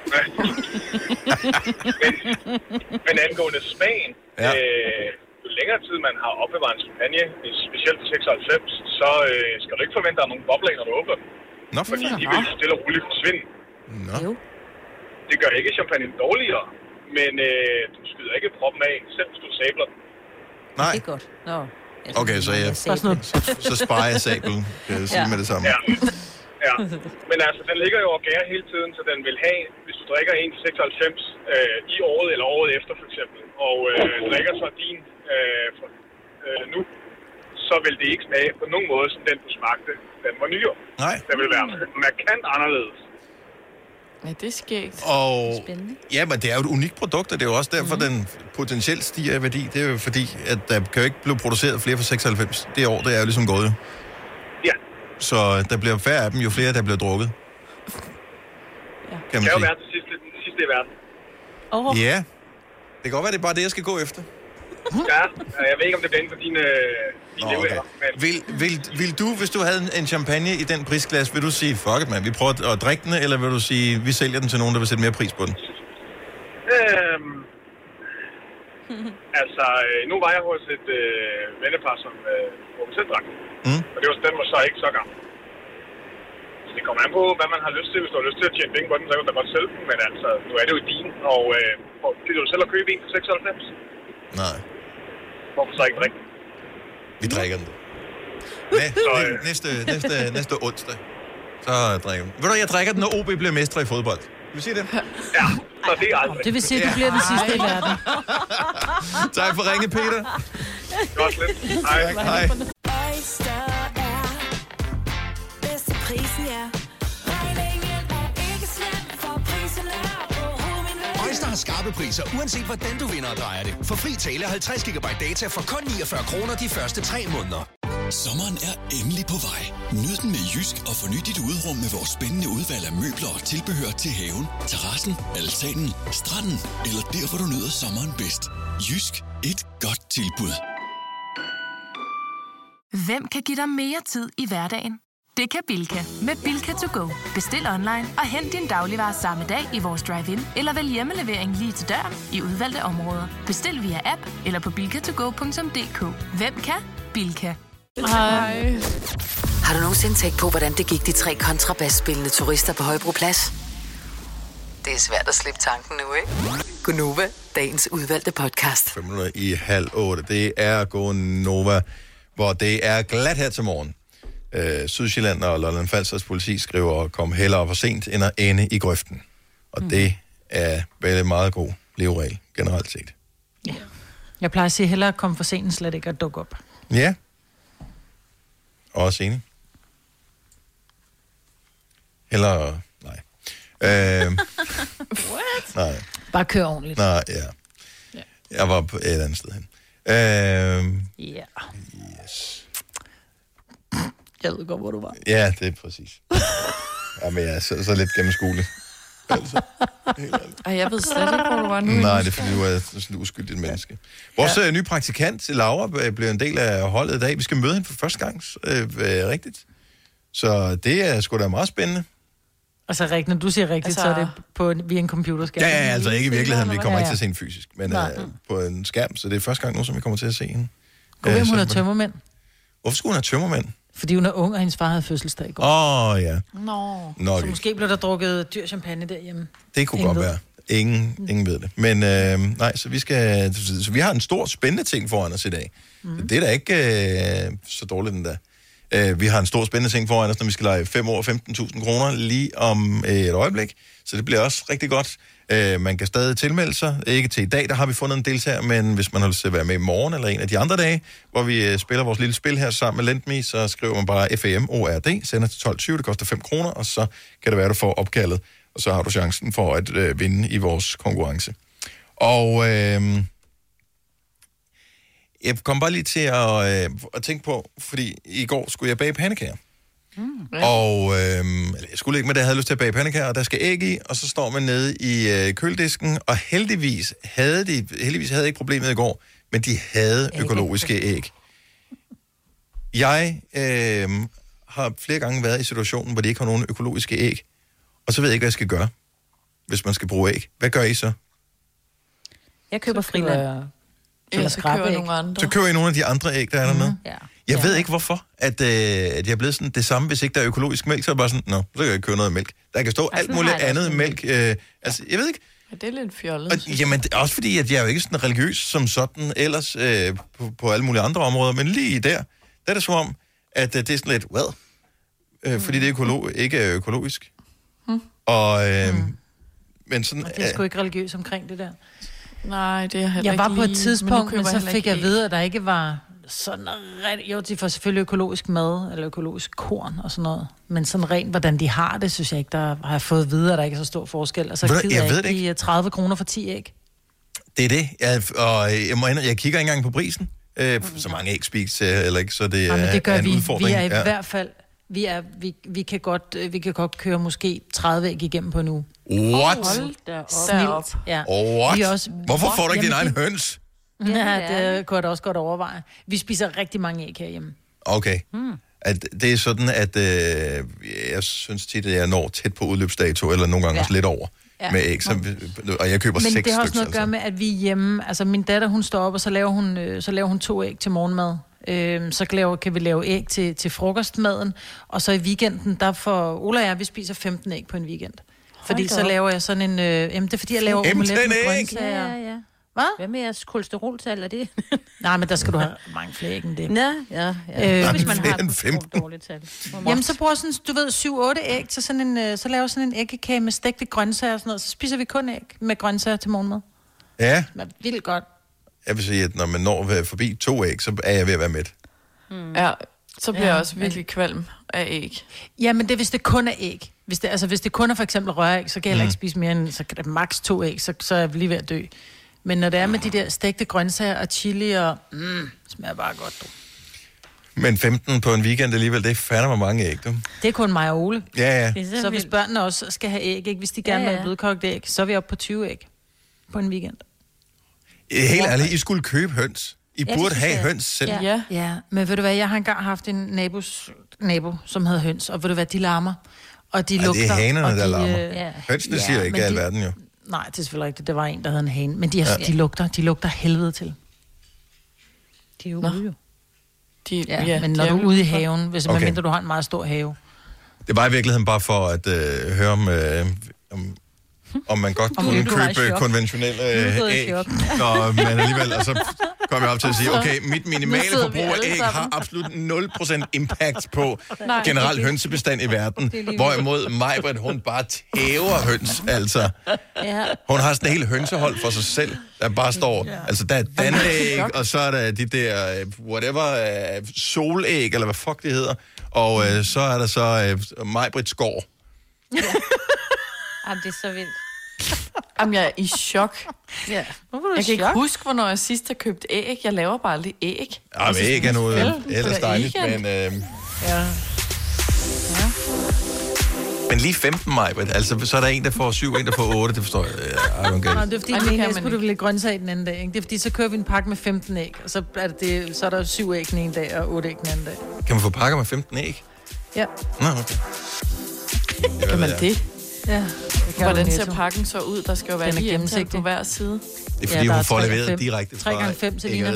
men angående smagen, jo længere tid man har opbevaret en champagne, specielt til 96, så skal du ikke forvente, at der er nogle bobler, når du åbner den. Nå, fordi de vil stille og roligt forsvinde. Nå. Det gør ikke champagne dårligere, men du skyder ikke proppen af, selv hvis du sabler den. Nej. Det er godt. Nå. Okay, så sparer jeg sablen, kan jeg sige med det samme. Ja. Men altså, den ligger jo og gærer hele tiden, så den vil have, hvis du drikker en til 96 i året eller året efter for eksempel, og drikker så din nu, så vil det ikke smage på nogen måde, som den du smagte, den var nyere. Nej. Den vil være markant anderledes. Ja, det er skægt. Og ja, men det er jo et unikt produkt, og det er jo også derfor, den potentielt stiger i værdi. Det er jo fordi, at der kan jo ikke blive produceret flere for 96. Det år, det er jo ligesom gået jo. Ja. Så der bliver færre af dem, jo flere der bliver drukket. Ja. Kan man sige. Være den sidste i verden. Ja. Det kan godt være, det er bare det, jeg skal gå efter. Ja, jeg ved ikke, om det bliver inden for dine levealder. Men... Vil du, hvis du havde en champagne i den prisklasse, vil du sige, fuck it, man, vi prøver at drikke den, eller vil du sige, vi sælger den til nogen, der vil sætte mere pris på den? Altså, nu var jeg hos et vennepar, som selv drak. Og den var så ikke så gammel. Så det kommer an på, hvad man har lyst til. Hvis du har lyst til at tjene penge på den, så kan du da godt sælge den. Men altså, nu er det jo din, og gider du selv at købe en for 96? Nej. Hvorfor så ikke drikke den? Vi drikker den. Næste onsdag, så drikker den. Ved du, jeg drikker den, når OB bliver mestre i fodbold. Vil du sige det? Ja, så det er aldrig. Det vil sige, at du bliver den sidste i verden. Tak for ringe, Peter. Godt lidt. Hej. Øjster har skarpe priser, uanset hvordan du vinder og drejer det. For fri tale 50 GB data for kun 49 kroner de første 3 måneder. Sommeren er endelig på vej. Nyd den med Jysk og forny dit udrum med vores spændende udvalg af møbler og tilbehør til haven, terrassen, altanen, stranden eller der, hvor du nyder sommeren bedst. Jysk. Et godt tilbud. Hvem kan give dig mere tid i hverdagen? Det kan Bilka. Med Bilka to go. Bestil online og hent din dagligvarer samme dag i vores drive-in, eller vælg hjemmelevering lige til døren i udvalgte områder. Bestil via app eller på bilkatogo.dk. Hvem kan? Bilka. Hej. Har du nogensinde tænkt på, hvordan det gik de 3 kontrabasspillende turister på Højbroplads? Det er svært at slippe tanken nu, ikke? Gunova, dagens udvalgte podcast. 7:07. Det er Gunova, hvor det er glat her til morgen. Sydsjælland og Lolland Falsters politi skriver, kom hellere for sent end at ende i grøften. Og det er vel en meget god leveregel, generelt set. Ja. Jeg plejer at sige, hellere komme for sent, slet ikke at dukke op. Ja. Også enig. Hellere... Nej. What? Nej. Bare kør ordentligt. Nej, ja. Jeg var på et andet sted hen. Ja. Yes. Jeg ved godt, hvor du var. Ja, det er præcis. Jamen, jeg er så lidt gennemskuelig. Altså. Jeg ved slet ikke, hvor du var nu. Nej, det er fordi, du er sådan et uskyldigt menneske. Vores nye praktikant, Laura, bliver en del af holdet i dag. Vi skal møde hende for første gang, rigtigt. Så det er sgu da meget spændende. Altså rigtigt, når du siger rigtigt, altså... så er det via en computerskærm. Ja, altså ikke i virkeligheden. Vi kommer ikke til at se hende fysisk, men på en skærm. Så det er første gang nu, som vi kommer til at se hende. Gå hun er tømmermænd. Hvorfor skulle hun have tømmermænd? Fordi hun er ung, og hendes far havde fødselsdag i går. Ja. Så måske blev der drukket dyr champagne derhjemme. Det kunne godt være. Ingen ved det. Men nej, så vi har en stor spændende ting foran os i dag. Det er da ikke så dårligt den der. Vi har en stor spændende ting foran os, når vi skal lege 5 år 15.000 kroner lige om et øjeblik. Så det bliver også rigtig godt. Man kan stadig tilmelde sig. Ikke til i dag, der har vi fundet en deltager, men hvis man har lyst til at være med i morgen eller en af de andre dage, hvor vi spiller vores lille spil her sammen med Lendme, så skriver man bare FAMORD, sender til 12.20, det koster 5 kroner, og så kan det være, at du får opkaldet, og så har du chancen for at vinde i vores konkurrence. Og jeg kom bare lige til at tænke på, fordi i går skulle jeg bage pandekager. Og jeg skulle ikke, men jeg havde lyst til at bage pandekager, og der skal æg i, og så står man nede i køledisken, og heldigvis havde ikke problemet i går, men de havde økologiske æg. Jeg har flere gange været i situationen, hvor de ikke har nogen økologiske æg, og så ved jeg ikke, hvad jeg skal gøre, hvis man skal bruge æg. Hvad gør I så? Jeg køber friland. Eller så køber nogle andre. Så køber I nogle af de andre æg, der er dernede? Ja. Jeg ved ikke, hvorfor, at jeg er blevet sådan det samme, hvis ikke der er økologisk mælk, så er det bare sådan, så kan jeg ikke købe noget mælk. Der kan stå alt muligt andet mælk. Altså, jeg ved ikke. Ja, det er lidt fjollet. Jamen, det er også fordi, at jeg er jo ikke sådan religiøs som sådan ellers på alle mulige andre områder, men lige der er det som om, at det er sådan lidt, fordi det er ikke er økologisk. Og, men sådan... Og det er sgu ikke religiøs omkring det der. Nej, det er heller jeg var ikke på et lige, tidspunkt, men så fik jeg at vide, at der ikke var sådan rent... Jo, de får selvfølgelig økologisk mad, eller økologisk korn og sådan noget. Men sådan rent, hvordan de har det, synes jeg ikke, der har jeg fået at vide, at der ikke er så stor forskel. Og så gider jeg ikke 30 kroner for 10 æg. Det er det. Jeg kigger ikke engang på prisen. Så mange æg spiser eller ikke, så det er men det gør en udfordring. Vi er i hvert fald... Vi kan godt køre måske 30 æg igennem på en uge. What? Hold da op. Ja. What? Hvorfor får du ikke din egen høns? Ja, det kunne jeg da også godt overveje. Vi spiser rigtig mange æg herhjemme. Okay. At det er sådan, at jeg synes tit, at jeg når tæt på udløbsdato, eller nogle gange også lidt over med æg, og jeg køber 6 stykker. Men det har også noget at gøre med, at vi er hjemme. Altså min datter, hun står op, og så laver hun 2 æg til morgenmad. Så kan vi lave æg til frokostmaden, og så i weekenden, der får Ola og jeg, vi spiser 15 æg på en weekend. Fordi så laver jeg sådan en... det er fordi, jeg laver omelet med grøntsager. Ja. Hvad med jeres kolesteroltal, er det? Nej, men der skal du have mange flere æg end det. Ja. Hvis man har et dårligt tal. Jamen, så bruger sådan, du ved, 7-8 æg til sådan en... Så laver sådan en æggekage med stegte grøntsager og sådan noget. Så spiser vi kun æg med grøntsager til morgenmad. Ja. Det er vildt godt. Jeg vil sige, at når man når forbi 2 æg, så er jeg ved at være mæt. Ja, så bliver jeg også virkelig kvalm af æg. Ja, men det er, hvis det kun er æg. Hvis det kun er for eksempel røræg, så kan jeg heller ikke spise mere end, så kan det maks 2 æg, så er jeg lige ved at dø. Men når det er med de der stegte grøntsager og chili og... smager bare godt, du. Men 15 på en weekend alligevel, det fatter mig mange æg, du. Det er kun mig og Ole. Ja. Så hvis børnene også skal have æg, ikke? Hvis de gerne vil have blødkogt æg, så er vi oppe på 20 æg på en weekend. Helt ærligt, I skulle købe høns. I burde have høns selv. Ja, men ved du hvad, jeg har engang haft en nabo, som havde høns, og ved du hvad, de larmer. Og de lugter. Det er hanerne, der larmer. Hønsene siger ikke alverden jo. Nej, det er selvfølgelig rigtigt. Det var en, der havde en hane. Men de lugter helvede til. De er jo ude jo. Men når du er ude i haven, hvis man mindre, du har en meget stor have. Det var i virkeligheden bare for at høre om man godt kunne købe konventionelle æg. Når man alligevel, og så kom jeg op til at sige, okay, mit minimale forbrug af æg har absolut 0% impact på generel hønsebestand i verden. Hvorimod Majbrit, hun bare tæver høns, altså. Hun har sådan en hel hønsehold for sig selv, der bare står, altså der er danæg, og så er der de der, whatever, solæg, eller hvad fuck det hedder. Og så er der så Majbrits gård. Jamen, det er så vildt. Jamen, jeg er i chok. Ja. Jeg kan ikke huske, hvornår jeg sidst har købt æg. Jeg laver bare aldrig æg. Ja, men æg er noget ellers dejligt, men... Men lige 15 maj, altså så er der en, der får 7, en, der får 8, det forstår jeg. Det er fordi, den ene æg skulle du lidt grøntsager i den anden dag, ikke? Det er fordi, så kører vi en pakke med 15 æg, og så er der 7 æg den ene dag, og 8 æg den anden dag. Kan man få pakker med 15 æg? Ja. Nå, okay. Kan man det? Ja. Hvordan ser pakken så ud? Der skal jo være lige gennemsigt på hver side. Det er fordi, hun får leveret direkte fra 3x5 Selina.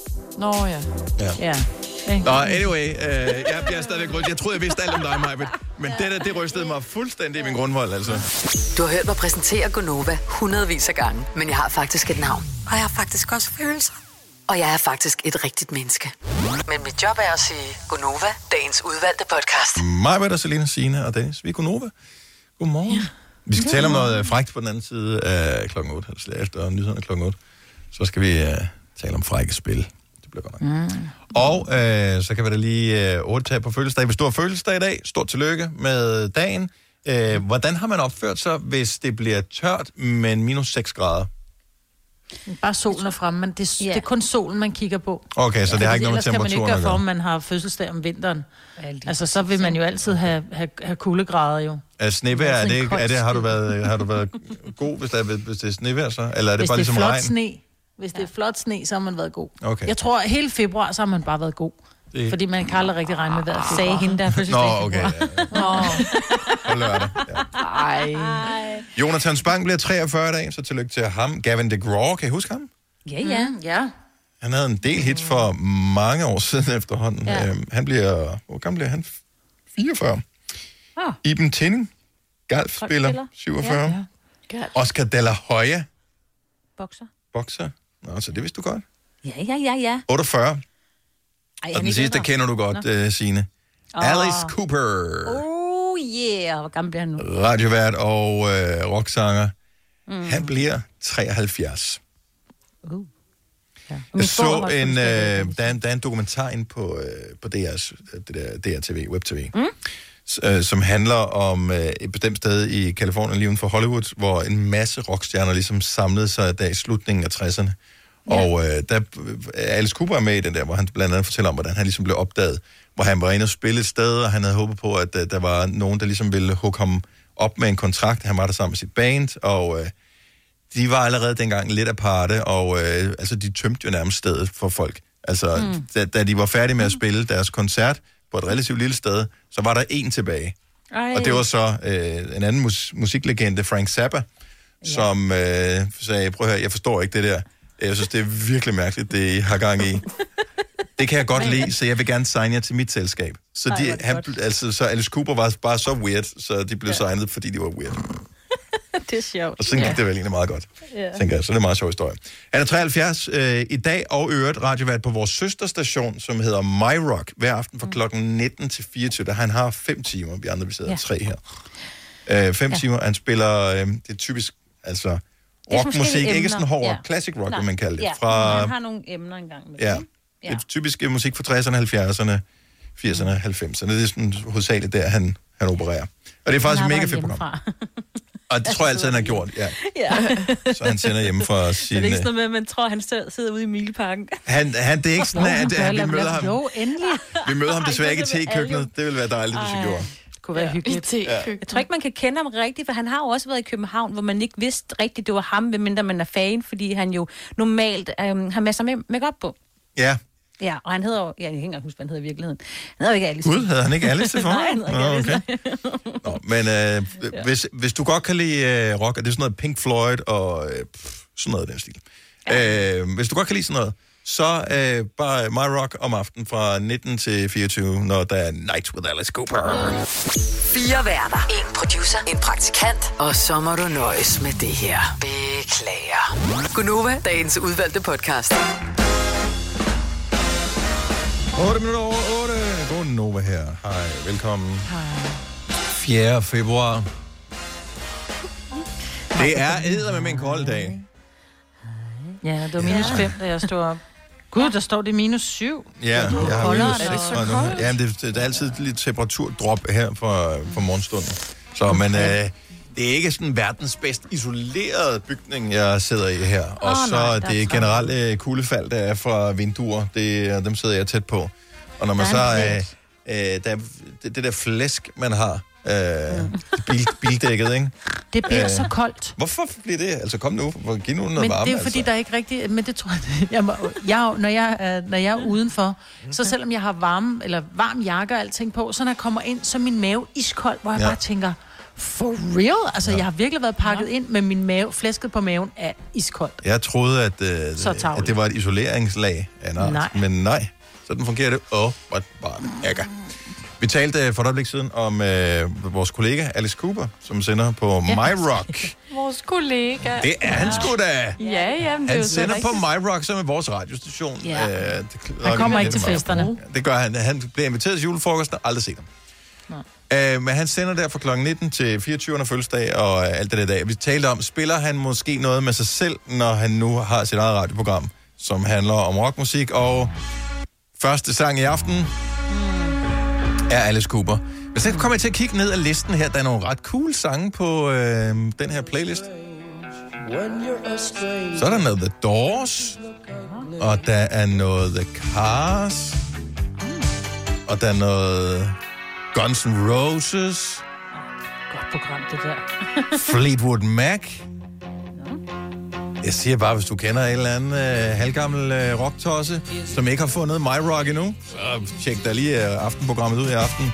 Nå ja. Nå, anyway, jeg bliver stadigvæk rundt. Jeg troede, jeg vidste alt om dig, Majbet. Men det rystede mig fuldstændig i min grundvold, altså. Du har hørt mig præsentere Gonova hundredvis af gange, men jeg har faktisk et navn. Og jeg har faktisk også følelser. Og jeg er faktisk et rigtigt menneske. Men mit job er at sige Gonova, dagens udvalgte podcast. Mig, Britta, Selina, Signe og Dennis. Vi er Gonova. Godmorgen. Ja. Vi skal tale om noget frækt på den anden side af klokken 8, altså efter nyhederne klokken 8. Så skal vi tale om frække spil. Det bliver godt nok. Og så kan vi da lige 8 tage på fødselsdag. Hvis du har fødselsdag i dag, stort tillykke med dagen. Hvordan har man opført sig, hvis det bliver tørt, men minus 6 grader? Bare solen er fremme, men det er kun solen, man kigger på. Okay, så det har ikke noget med temperaturen at gøre. Ellers kan man ikke gøre for, om man har fødselsdag om vinteren. Altså, så vil man jo altid have kuldegrader jo. Er snevejr, har du været god, hvis det er snevejr så? Eller er det bare ligesom regn? Hvis det er flot sne, så har man været god. Okay. Jeg tror, at hele februar, så har man bare været god. Fordi man kan aldrig rigtig regne med vejret. Sagde hende, der fødselsdag i februar. På lørdag. Ja. Jonathan Spang bliver 43 i dag, så tillykke til ham. Gavin DeGraw, kan I huske ham? Ja. Han havde en del hits for mange år siden efterhånden. Ja. Hvor gammel bliver han? 44. Iben Tinning, golfspiller, 47. Ja. Oscar de la Hoya. Bokser. Nå, så det vidste du godt. Ja. 48. Og den sidste kender du godt, Signe. Alice Cooper. Hvor gammel bliver han nu? Radiovært og rocksanger. Han bliver 73. Jeg så der er en dokumentar inde på DRTV, Web-TV, som handler om et bestemt sted i Californien, lige uden for Hollywood, hvor en masse rockstjerner ligesom samlede sig der i slutningen af 60'erne. Ja. Og der Alice Cooper er med i den der, hvor han blandt andet fortæller om, hvordan han ligesom blev opdaget, hvor han var inde og spille et sted, og han havde håbet på, at der var nogen, der ligesom ville hooke ham op med en kontrakt. Han var der sammen med sit band, og de var allerede dengang lidt aparte, og altså de tømte jo nærmest stedet for folk. Altså, da de var færdige med at spille deres koncert på et relativt lille sted, så var der en tilbage. Og det var så en anden musiklegende, Frank Zappa, som sagde, prøv at høre, jeg forstår ikke det der. Jeg synes, det er virkelig mærkeligt, det I har gang i. Det kan jeg godt lide, så jeg vil gerne signe jer til mit selskab. Så, så Alice Cooper var bare så weird, så de blev signet, fordi de var weird. Det er sjovt. Og sådan gik det vel egentlig meget godt, tænker jeg. Så det er en meget sjov historie. Han er 73 i dag, og øvrigt radiovært på vores søsterstation, som hedder My Rock, hver aften fra klokken 19 til 24. Der han har 5 timer, vi andre vi sidder 3 her. 5 timer, han spiller, det er typisk, altså rockmusik, ikke sådan hård rock, classic rock, vil man kalde det. Han har nogle emner engang med det. Det er typisk musik fra 60'erne, 70'erne, 80'erne, 90'erne. Det er sådan hovedsageligt der, han opererer. Og det er faktisk et mega fedt program. Og det tror jeg altid, han har gjort, Så han sender hjemme fra sin... Det er ikke sådan noget med, at man tror, han sidder ude i Mileparken. Det er ikke sådan, at vi møder ham. Jo, endelig. Vi møder ham desværre ikke i te-køkkenet. Det ville være dejligt, hvis vi gjorde. Det kunne være hyggeligt. Jeg tror ikke, man kan kende ham rigtigt, for han har jo også været i København, hvor man ikke vidste rigtigt, det var ham, medmindre man er fan, fordi han jo normalt har masser med make-up på. Ja. Ja, og han hedder jo... Jeg kan ikke huske, hvad han hedder i virkeligheden. Han hedder jo ikke Alice. Gud, havde han ikke Alice til for? Nej, han hedder ikke Alice. Nå, men hvis du godt kan lide rock, og det er sådan noget Pink Floyd og sådan noget af den stil. Hvis du godt kan lide sådan noget, så bare My Rock om aftenen fra 19 til 24, når der er Night with Alice Cooper. 4 værter, 1 producer, 1 praktikant, og så må du nøjes med det her. Beklager. Gonova, dagens udvalgte podcast. 8 minutter over 8. God Nova her. Hej, velkommen. Hej. 4. februar. Det er eddermame en kold dag. Ja, det var minus 5, da jeg stod op. Gud, der står det minus 7. Ja, jeg har minus 6. Ja, men det er altid lidt temperaturdrop her for morgenstunden. Så, men det er ikke sådan verdens bedst isolerede bygning, jeg sidder i her. Og så det generelle kuldefald, der er fra vinduer, dem sidder jeg tæt på. Og når man så det der flæsk, man har, bildækket, ikke? Det bliver så koldt. Hvorfor bliver det? Altså kom nu, giv nu noget men varme. Det er fordi, der er ikke rigtig... Men det tror jeg... Når jeg er udenfor, så selvom jeg har varm jakke og alting på, så når jeg kommer ind, så er min mave iskold, hvor jeg bare tænker... For real? Altså, jeg har virkelig været pakket ind med min mave. Flæsket på maven er iskoldt. Jeg troede, at det var et isoleringslag. Nej. Men nej, sådan fungerer det. Hvor bare ægger. Vi talte for et øjeblik siden om vores kollega Alice Cooper, som sender på MyRock. Vores kollega. Det er han sgu da. Ja, han sender på MyRock, som er vores radiostation. Ja. Han kommer ikke til festerne. Det gør han. Han bliver inviteret til julefrokosten og aldrig set ham. Men han sender der fra kl. 19 til 24. fødselsdag og alt det der dag. Vi talte om, spiller han måske noget med sig selv, når han nu har sit eget radioprogram, som handler om rockmusik. Og første sang i aften er Alice Cooper. Men så kommer jeg til at kigge ned ad listen her. Der er nogle ret cool sange på den her playlist. Så er der noget The Doors. Og der er noget The Cars. Og der er noget Guns N' Roses. Godt program, det der. Fleetwood Mac. Jeg siger bare, hvis du kender en eller anden halvgammel rocktosse, som ikke har fundet MyRock endnu, så tjek da lige aftenprogrammet ud i aften.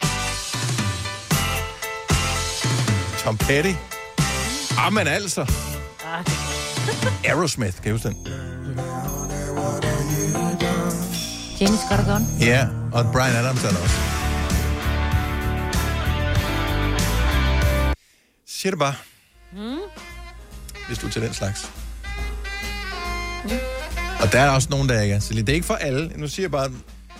Tom Petty. Men altså. Aerosmith, kan jeg huske den? James Got a Gun. Ja, og Bryan Adams er der også. Siger det bare. Hvis du er til den slags. Og der er også nogen, der ikke er. Så det er ikke for alle. Nu siger jeg bare,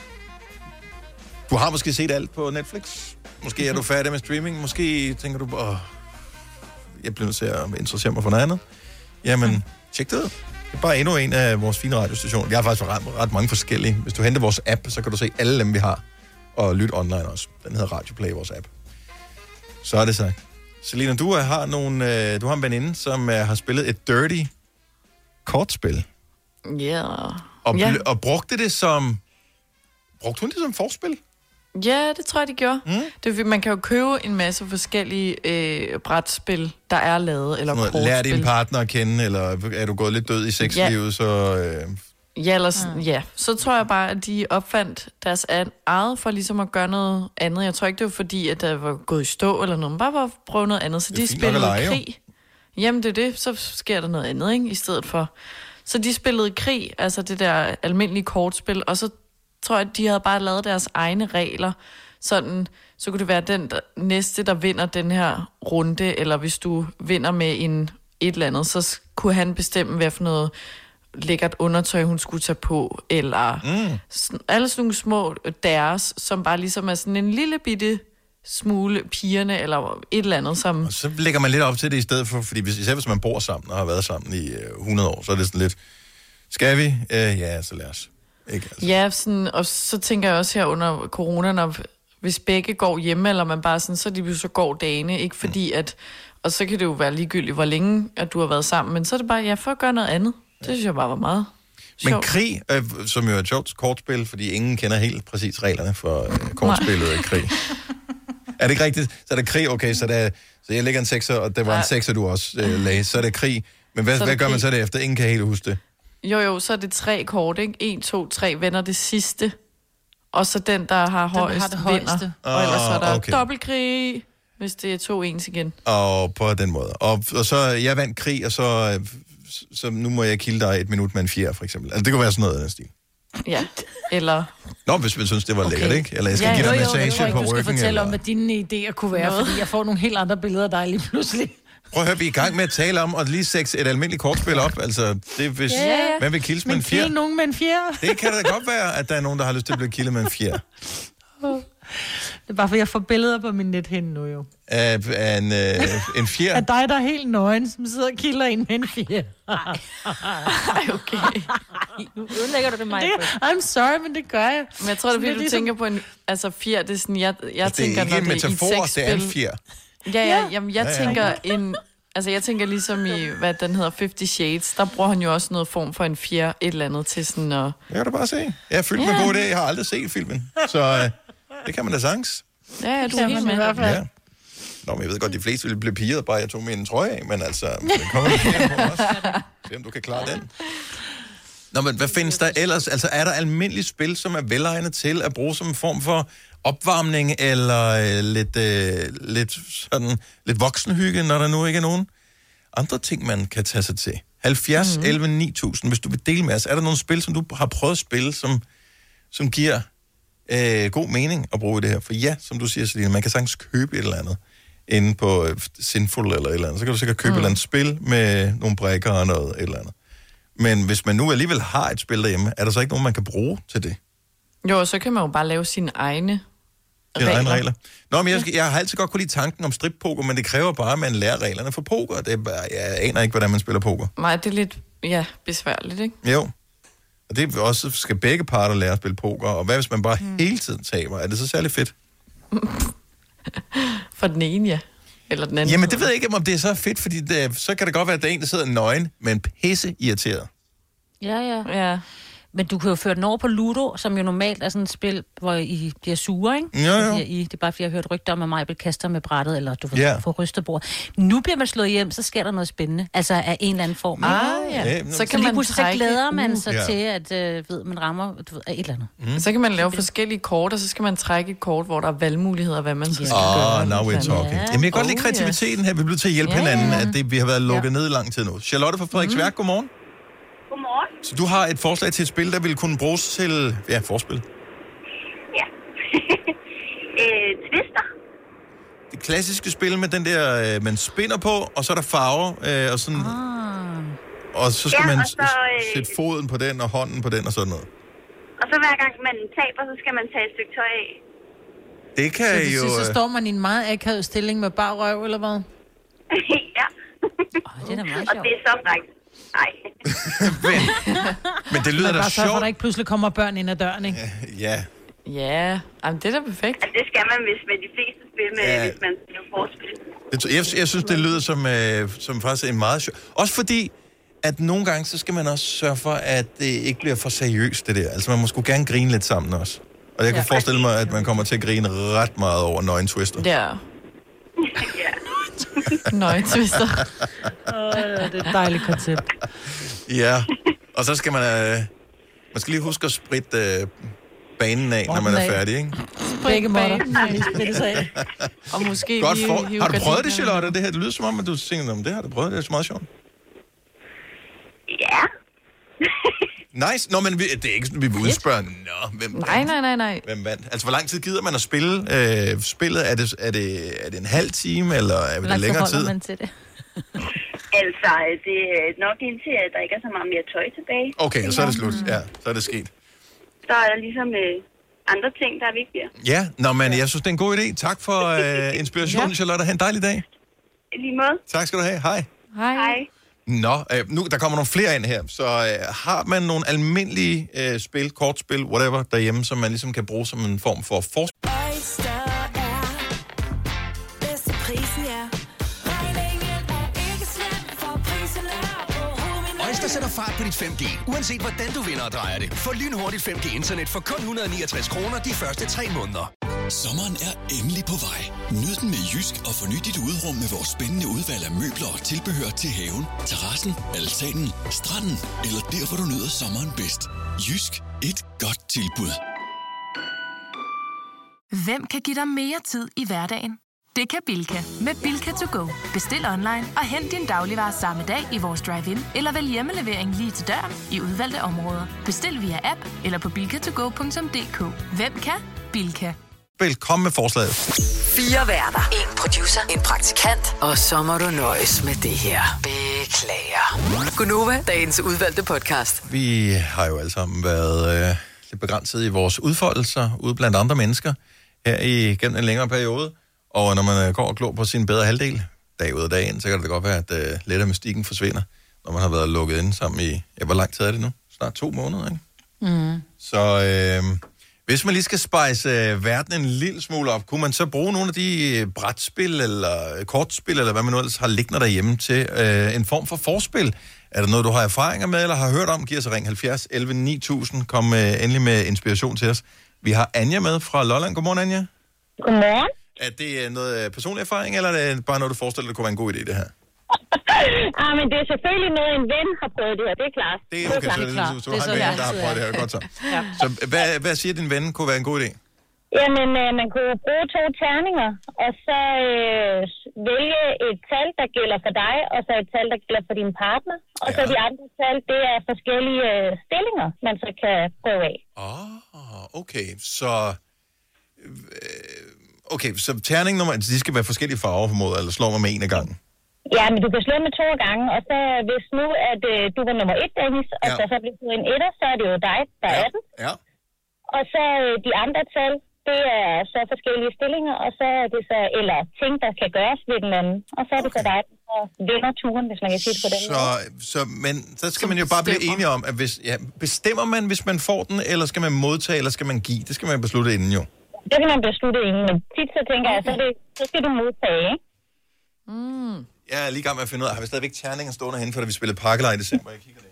du har måske set alt på Netflix. Måske er du færdig med streaming. Måske tænker du, jeg bliver nødt til at interessere mig for noget andet. Jamen, tjek det ud. Det er bare endnu en af vores fine radiostationer. Jeg har faktisk ret mange forskellige. Hvis du henter vores app, så kan du se alle dem, vi har. Og lytte online også. Den hedder Radioplay, vores app. Så er det sagt. Selina, du har en veninde, som har spillet et dirty kortspil. Ja. Og brugte hun det som forspil? Ja, det tror jeg, de gjorde. Det er, man kan jo købe en masse forskellige brætspil, der er lavet, eller kortspil. Lær din partner at kende, eller er du gået lidt død i sexlivet, så... Ja, så tror jeg bare, at de opfandt deres eget for ligesom at gøre noget andet. Jeg tror ikke, det var fordi, at der var gået i stå eller noget, men bare for at prøve noget andet. Så de spillede krig. Jamen det er det, så sker der noget andet, ikke? I stedet for. Så de spillede krig, altså det der almindelige kortspil, og så tror jeg, at de havde bare lavet deres egne regler. Sådan, så kunne det være den næste, der vinder den her runde, eller hvis du vinder med et eller andet, så kunne han bestemme, hvad for noget lækkert undertøj, hun skulle tage på, eller alle sådan nogle små deres, som bare ligesom er sådan en lille bitte smule pigerne, eller et eller andet, som... Og så lægger man lidt op til det i stedet for, fordi især hvis man bor sammen og har været sammen i 100 år, så er det sådan lidt, skal vi? Ja, så lad os. Ikke, altså. Ja, sådan, og så tænker jeg også her under corona, når hvis begge går hjemme, eller man bare sådan, så de så går dagene, ikke fordi at... Og så kan det jo være ligegyldigt, hvor længe at du har været sammen, men så er det bare, for at gøre noget andet. Det synes jeg bare var meget sjovt. Men krig, som jo er et sjovt kortspil, fordi ingen kender helt præcis reglerne for kortspillet af krig. Er det ikke rigtigt? Så er det krig, okay, så jeg lægger en 6'er, og det var en 6'er, du også lagde. Så er det krig. Men hvad gør man så derefter? Ingen kan helt huske det. Jo, så er det 3 kort, ikke? 1, 2, 3 vender det sidste. Og så den, der har højst, vinder. Og ellers så er der dobbeltkrig, hvis det er 2-1 igen. Og på den måde. Og så jeg vandt krig, og så nu må jeg kilde dig 1 minut med en 4, for eksempel. Altså, det kunne være sådan noget af den stil. Ja, eller... Hvis man synes, det var lækkert, ikke? Eller jeg skal give dig massage på ryggen. Du skal fortælle om, hvad dine idéer kunne være, fordi jeg får nogle helt andre billeder af dig lige pludselig. Prøv at høre, vi er i gang med at tale om at lige sexe et almindeligt kortspil op. Altså, det er hvis... Hvad vil kildes med en 4? Men nogen med en 4? Det kan da godt være, at der er nogen, der har lyst til at blive kildet med en 4. Det er bare, for jeg får billeder på min nethinde nu, jo. En 4? Af dig, der er helt nøgen, som sidder og kilder en med en 4. Ej, okay. Nu ødelægger du det mig. I'm sorry, men det gør jeg. Men jeg tror, det er, fordi du tænker på en... Altså, 4, det er sådan... Jeg tænker, det er ikke en metafor, det er en 4. Jamen, jeg tænker en... Altså, jeg tænker ligesom i, hvad den hedder, 50 Shades, der bruger han jo også noget form for en 4 et eller andet til sådan at... Jeg kan da bare se. Jeg er fyldt med gode idéer. Jeg har aldrig set filmen. Så det kan man da sagse. Ja, du er helt med i hvert fald. Ja. Nå, men jeg ved godt, de fleste ville blive piret, bare jeg tog min trøje af, men altså, det kommer ikke på også. Se, om du kan klare den. Nå, men hvad findes der ellers? Altså, er der almindelige spil, som er velegnet til at bruge som en form for opvarmning, eller lidt voksenhygge, når der nu ikke er nogen andre ting, man kan tage sig til? 70, 11, 9000, hvis du vil dele med os. Er der nogle spil, som du har prøvet at spille, som giver god mening at bruge det her. For ja, som du siger, Selina, man kan sagtens købe et eller andet inde på Sinful eller et eller andet. Så kan du sikkert købe et eller andet spil med nogle brikker og noget et eller andet. Men hvis man nu alligevel har et spil derhjemme, er der så ikke nogen, man kan bruge til det? Jo, så kan man jo bare lave sine egne regler. Nå, men jeg har altid godt kunne lide tanken om strip-poker, men det kræver bare, at man lærer reglerne for poker. Jeg aner ikke, hvordan man spiller poker. Nej, det er lidt besværligt, ikke? Jo. Og det er også, skal begge parter lære at spille poker. Og hvad hvis man bare hele tiden taber? Er det så særlig fedt? For den ene, ja. Eller den anden. Jamen, det ved jeg ikke, om det er så fedt, fordi så kan det godt være, at der er en, der sidder nøgen, men pisse irriteret. Ja. Men du kan jo føre den over på Ludo, som jo normalt er sådan et spil, hvor I bliver sure, ikke? Jo. Det er bare, fordi jeg har hørt rygter om, at mig vil kaste med brættet, eller du får rystet bord. Nu bliver man slået hjem, så sker der noget spændende. Altså af en eller anden form. Så kan man så glæder man sig til, at man rammer et eller andet. Så kan man lave forskellige kort, og så skal man trække et kort, hvor der er valgmuligheder, hvad man så skal gøre. Now we're talking. Jamen, jeg kan godt lide kreativiteten her. Vi bliver til at hjælpe hinanden, at vi har været lukket ned i lang tid nu. Charlotte fra Frederiksværk, godmorgen. Godmorgen. Så du har et forslag til et spil, der ville kunne bruges til, forspil? Ja. Twister. Det klassiske spil med den der, man spinder på, og så er der farver, og sådan... Og så skal man sætte foden på den, og hånden på den, og sådan noget. Og så hver gang man taber, så skal man tage et stykke tøj af. Det kan så står man i en meget akavet stilling med bar røv, eller hvad? Ja. Det er da meget sjovt. Og det er så frækt. Nej. men det lyder da sjovt. For der ikke pludselig kommer børn ind ad døren, ikke? Ja. Ja, jamen, det er da perfekt. Altså, det skal man, hvis med de fleste spil, hvis man spiller forspil. Jeg synes, det lyder som faktisk en meget sjov. Også fordi, at nogle gange, så skal man også sørge for, at det ikke bliver for seriøst, det der. Altså, man må sgu gerne grine lidt sammen også. Og jeg kan forestille mig, at man kommer til at grine ret meget over Nøgen Twister. Ja. Nøgen Twister. Det er et dejligt koncept. Ja, og så skal man skal lige huske at spritte banen af, når man er færdig, ikke? Begge måder. Og måske har du prøvet det, Charlotte? Det her, det lyder som om, at du tænker, det har du prøvet, det er så meget sjovt. Ja. Nice. Nå, men det er ikke sådan, vi vil udspørge. Hvem Nej. Hvem vandt? Altså, hvor lang tid gider man at spille spillet? Er det en halv time, eller er det længere tid? Man til det? Altså, det er nok indtil, at der ikke er så meget mere tøj tilbage. Okay, så er det slut. Ja, så er det sket. Så er der ligesom andre ting, der er vigtigere. Ja, men jeg synes, det er en god idé. Tak for inspirationen, Charlotte. Ha' en dejlig dag. I lige måde. Tak skal du have. Hej. Hej. Nå, nu der kommer nogle flere ind her, så har man nogle almindelige spil, kortspil, whatever, derhjemme, som man ligesom kan bruge som en form for forspil? Oyster sætter fart på dit 5G, uanset hvordan du vinder og drejer det. Få lynhurtigt 5G-internet for kun 169 kroner de første 3 måneder. Sommeren er endelig på vej. Nyd den med Jysk og forny dit udrum med vores spændende udvalg af møbler og tilbehør til haven, terrassen, altanen, stranden eller der, hvor du nyder sommeren bedst. Jysk. Et godt tilbud. Hvem kan give dig mere tid i hverdagen? Det kan Bilka. Med Bilka to go. Bestil online og hent din dagligvarer samme dag i vores drive-in, eller vælg hjemmelevering lige til døren i udvalgte områder. Bestil via app eller på bilkatogo.dk. Hvem kan? Bilka. Velkommen med forslaget. 4 værter. 1 producer. En praktikant. Og så må du nøjes med det her. Beklager. Gunova, dagens udvalgte podcast. Vi har jo alle sammen været lidt begrænset i vores udfoldelser ude blandt andre mennesker her igennem en længere periode. Og når man går og glor på sin bedre halvdel, dag ud af dagen, så kan det godt være, at lidt af mystikken forsvinder, når man har været lukket inde sammen i, hvor lang tid er det nu? Snart 2 måneder, ikke? Mm. Så hvis man lige skal spice verden en lille smule op, kunne man så bruge nogle af de brætspil eller kortspil, eller hvad man nu ellers har liggende derhjemme til en form for forspil? Er der noget, du har erfaringer med, eller har hørt om? Giv os ring 70 11 9000. Kom endelig med inspiration til os. Vi har Anja med fra Lolland. Godmorgen, Anja. Godmorgen. Er det noget personlig erfaring, eller er det bare noget, du forestiller dig, det kunne være en god idé, det her? Men det er selvfølgelig noget, en ven har prøvet det her, det er klart. Det er okay, så du har en ven, der har prøvet det her. Godt så. Ja. Så hvad siger din ven kunne være en god idé? Jamen, man kunne bruge 2 terninger, og så vælge et tal, der gælder for dig, og så et tal, der gælder for din partner. Og så de andre tal, det er forskellige stillinger, man så kan prøve af. Okay, så... Okay, så terning nummer... De skal være forskellige farver, formodet, eller slår man med en af gangen? Ja, men du kan slå med 2 gange, og så hvis nu, at du var nummer 1, Dennis, og så bliver du en etter, så er det jo dig, der er den. Ja. Og så de andre tal, det er så forskellige stillinger, og så er det så, eller ting, der kan gøres ved den anden. Og så er det så dig, der vinder turen, hvis man kan sige det på den måde. Men så skal man jo bare blive enige om, at bestemmer man, hvis man får den, eller skal man modtage, eller skal man give? Det skal man beslutte inden jo. Det kan man beslutte inden, men tit så tænker jeg, så skal du modtage, ikke? Jeg er lige i gang med at finde ud af, har vi stadigvæk terninger stående herinde, for da vi spillede pakkelej i december? Jeg kigger det.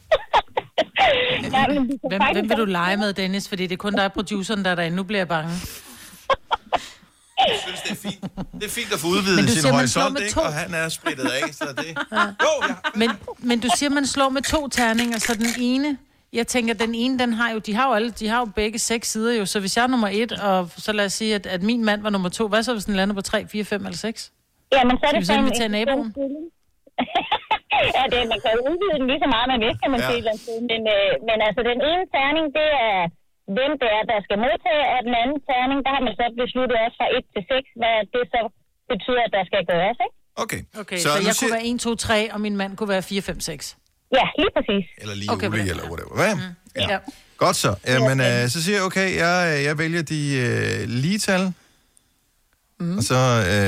Hvem vil du lege med, Dennis? Fordi det er kun dig, produceren, der er derinde. Nu bliver jeg bange. Jeg synes, det er fint. Det er fint at få udvidet sin horisont, ikke? Og han er splittet af, så det... Ja. Men du siger, man slår med 2 terninger, så den ene... Jeg tænker, den ene, den har jo... De har jo begge 6 sider jo, så hvis jeg er nummer 1, og så lad os sige, at min mand var nummer 2, hvad så, hvis den lander på 3, 4, 5 eller 6? Ja, men så er det sådan, vi tager naboen. Ja, man kan jo udvide den lige så meget, man vil, kan man sige. Men altså, den ene terning, det er, hvem det er, der skal modtage, og den anden terning, der har man så besluttet også fra 1 til 6, hvad det så betyder, at der skal gøres, ikke? Okay, så jeg kunne være 1, 2, 3, og min mand kunne være 4, 5, 6. Ja, lige præcis. Eller lige Uli, eller whatever. Hvad? Ja. Godt så. Men så siger jeg, okay, jeg vælger de lige tal. Og så...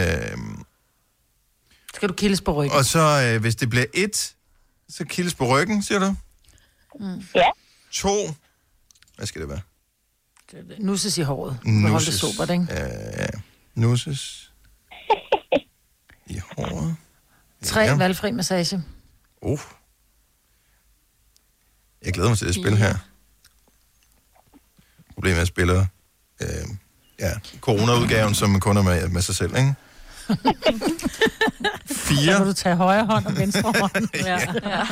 skal du kildes på ryggen. Og så, hvis det bliver 1, så kildes på ryggen, siger du? Ja. 2, hvad skal det være? Nusses i håret. Hold det sobert, ikke? Nusses i håret. 3, valgfri massage. Jeg glæder mig til det spil her. Problemet er, at jeg spiller corona-udgaven, som kun er med sig selv, ikke? 4. Så må du tage højre hånd og venstre hånd. Ja.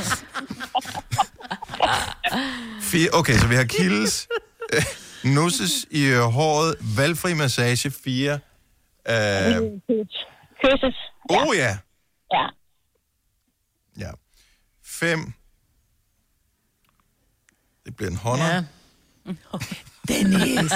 4. Okay, så vi har kildes, nusses i håret, valgfri massage, 4. Kysses. Ja. Ja. Ja. 5. Det bliver en hånder. Ja. Dennis.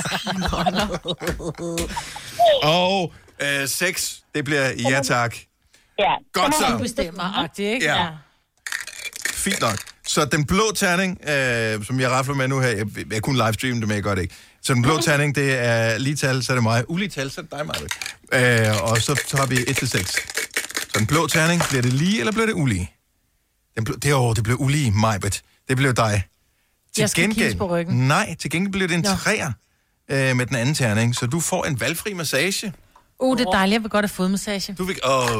Og 6, det bliver ja tak. Ja. Godt så. Du bestemmer-agtigt, ikke? Ja. Fint nok. Så den blå terning, som jeg rafler med nu her, jeg kunne livestreame det, men jeg gør det ikke. Så den blå terning, det er lige tal, så er det mig. Ulige tal, så er det dig, Maja. Og så tager vi 1 til 6. Så den blå terning, bliver det lige, eller bliver det ulige? Det bliver ulige, Majbet. Det bliver dig. Jeg skal kildes på ryggen. Nej, til gengæld bliver det en 3'er med den anden terning, så du får en valgfri massage. Det er dejligt, jeg vil godt have fodmassage. Du vil...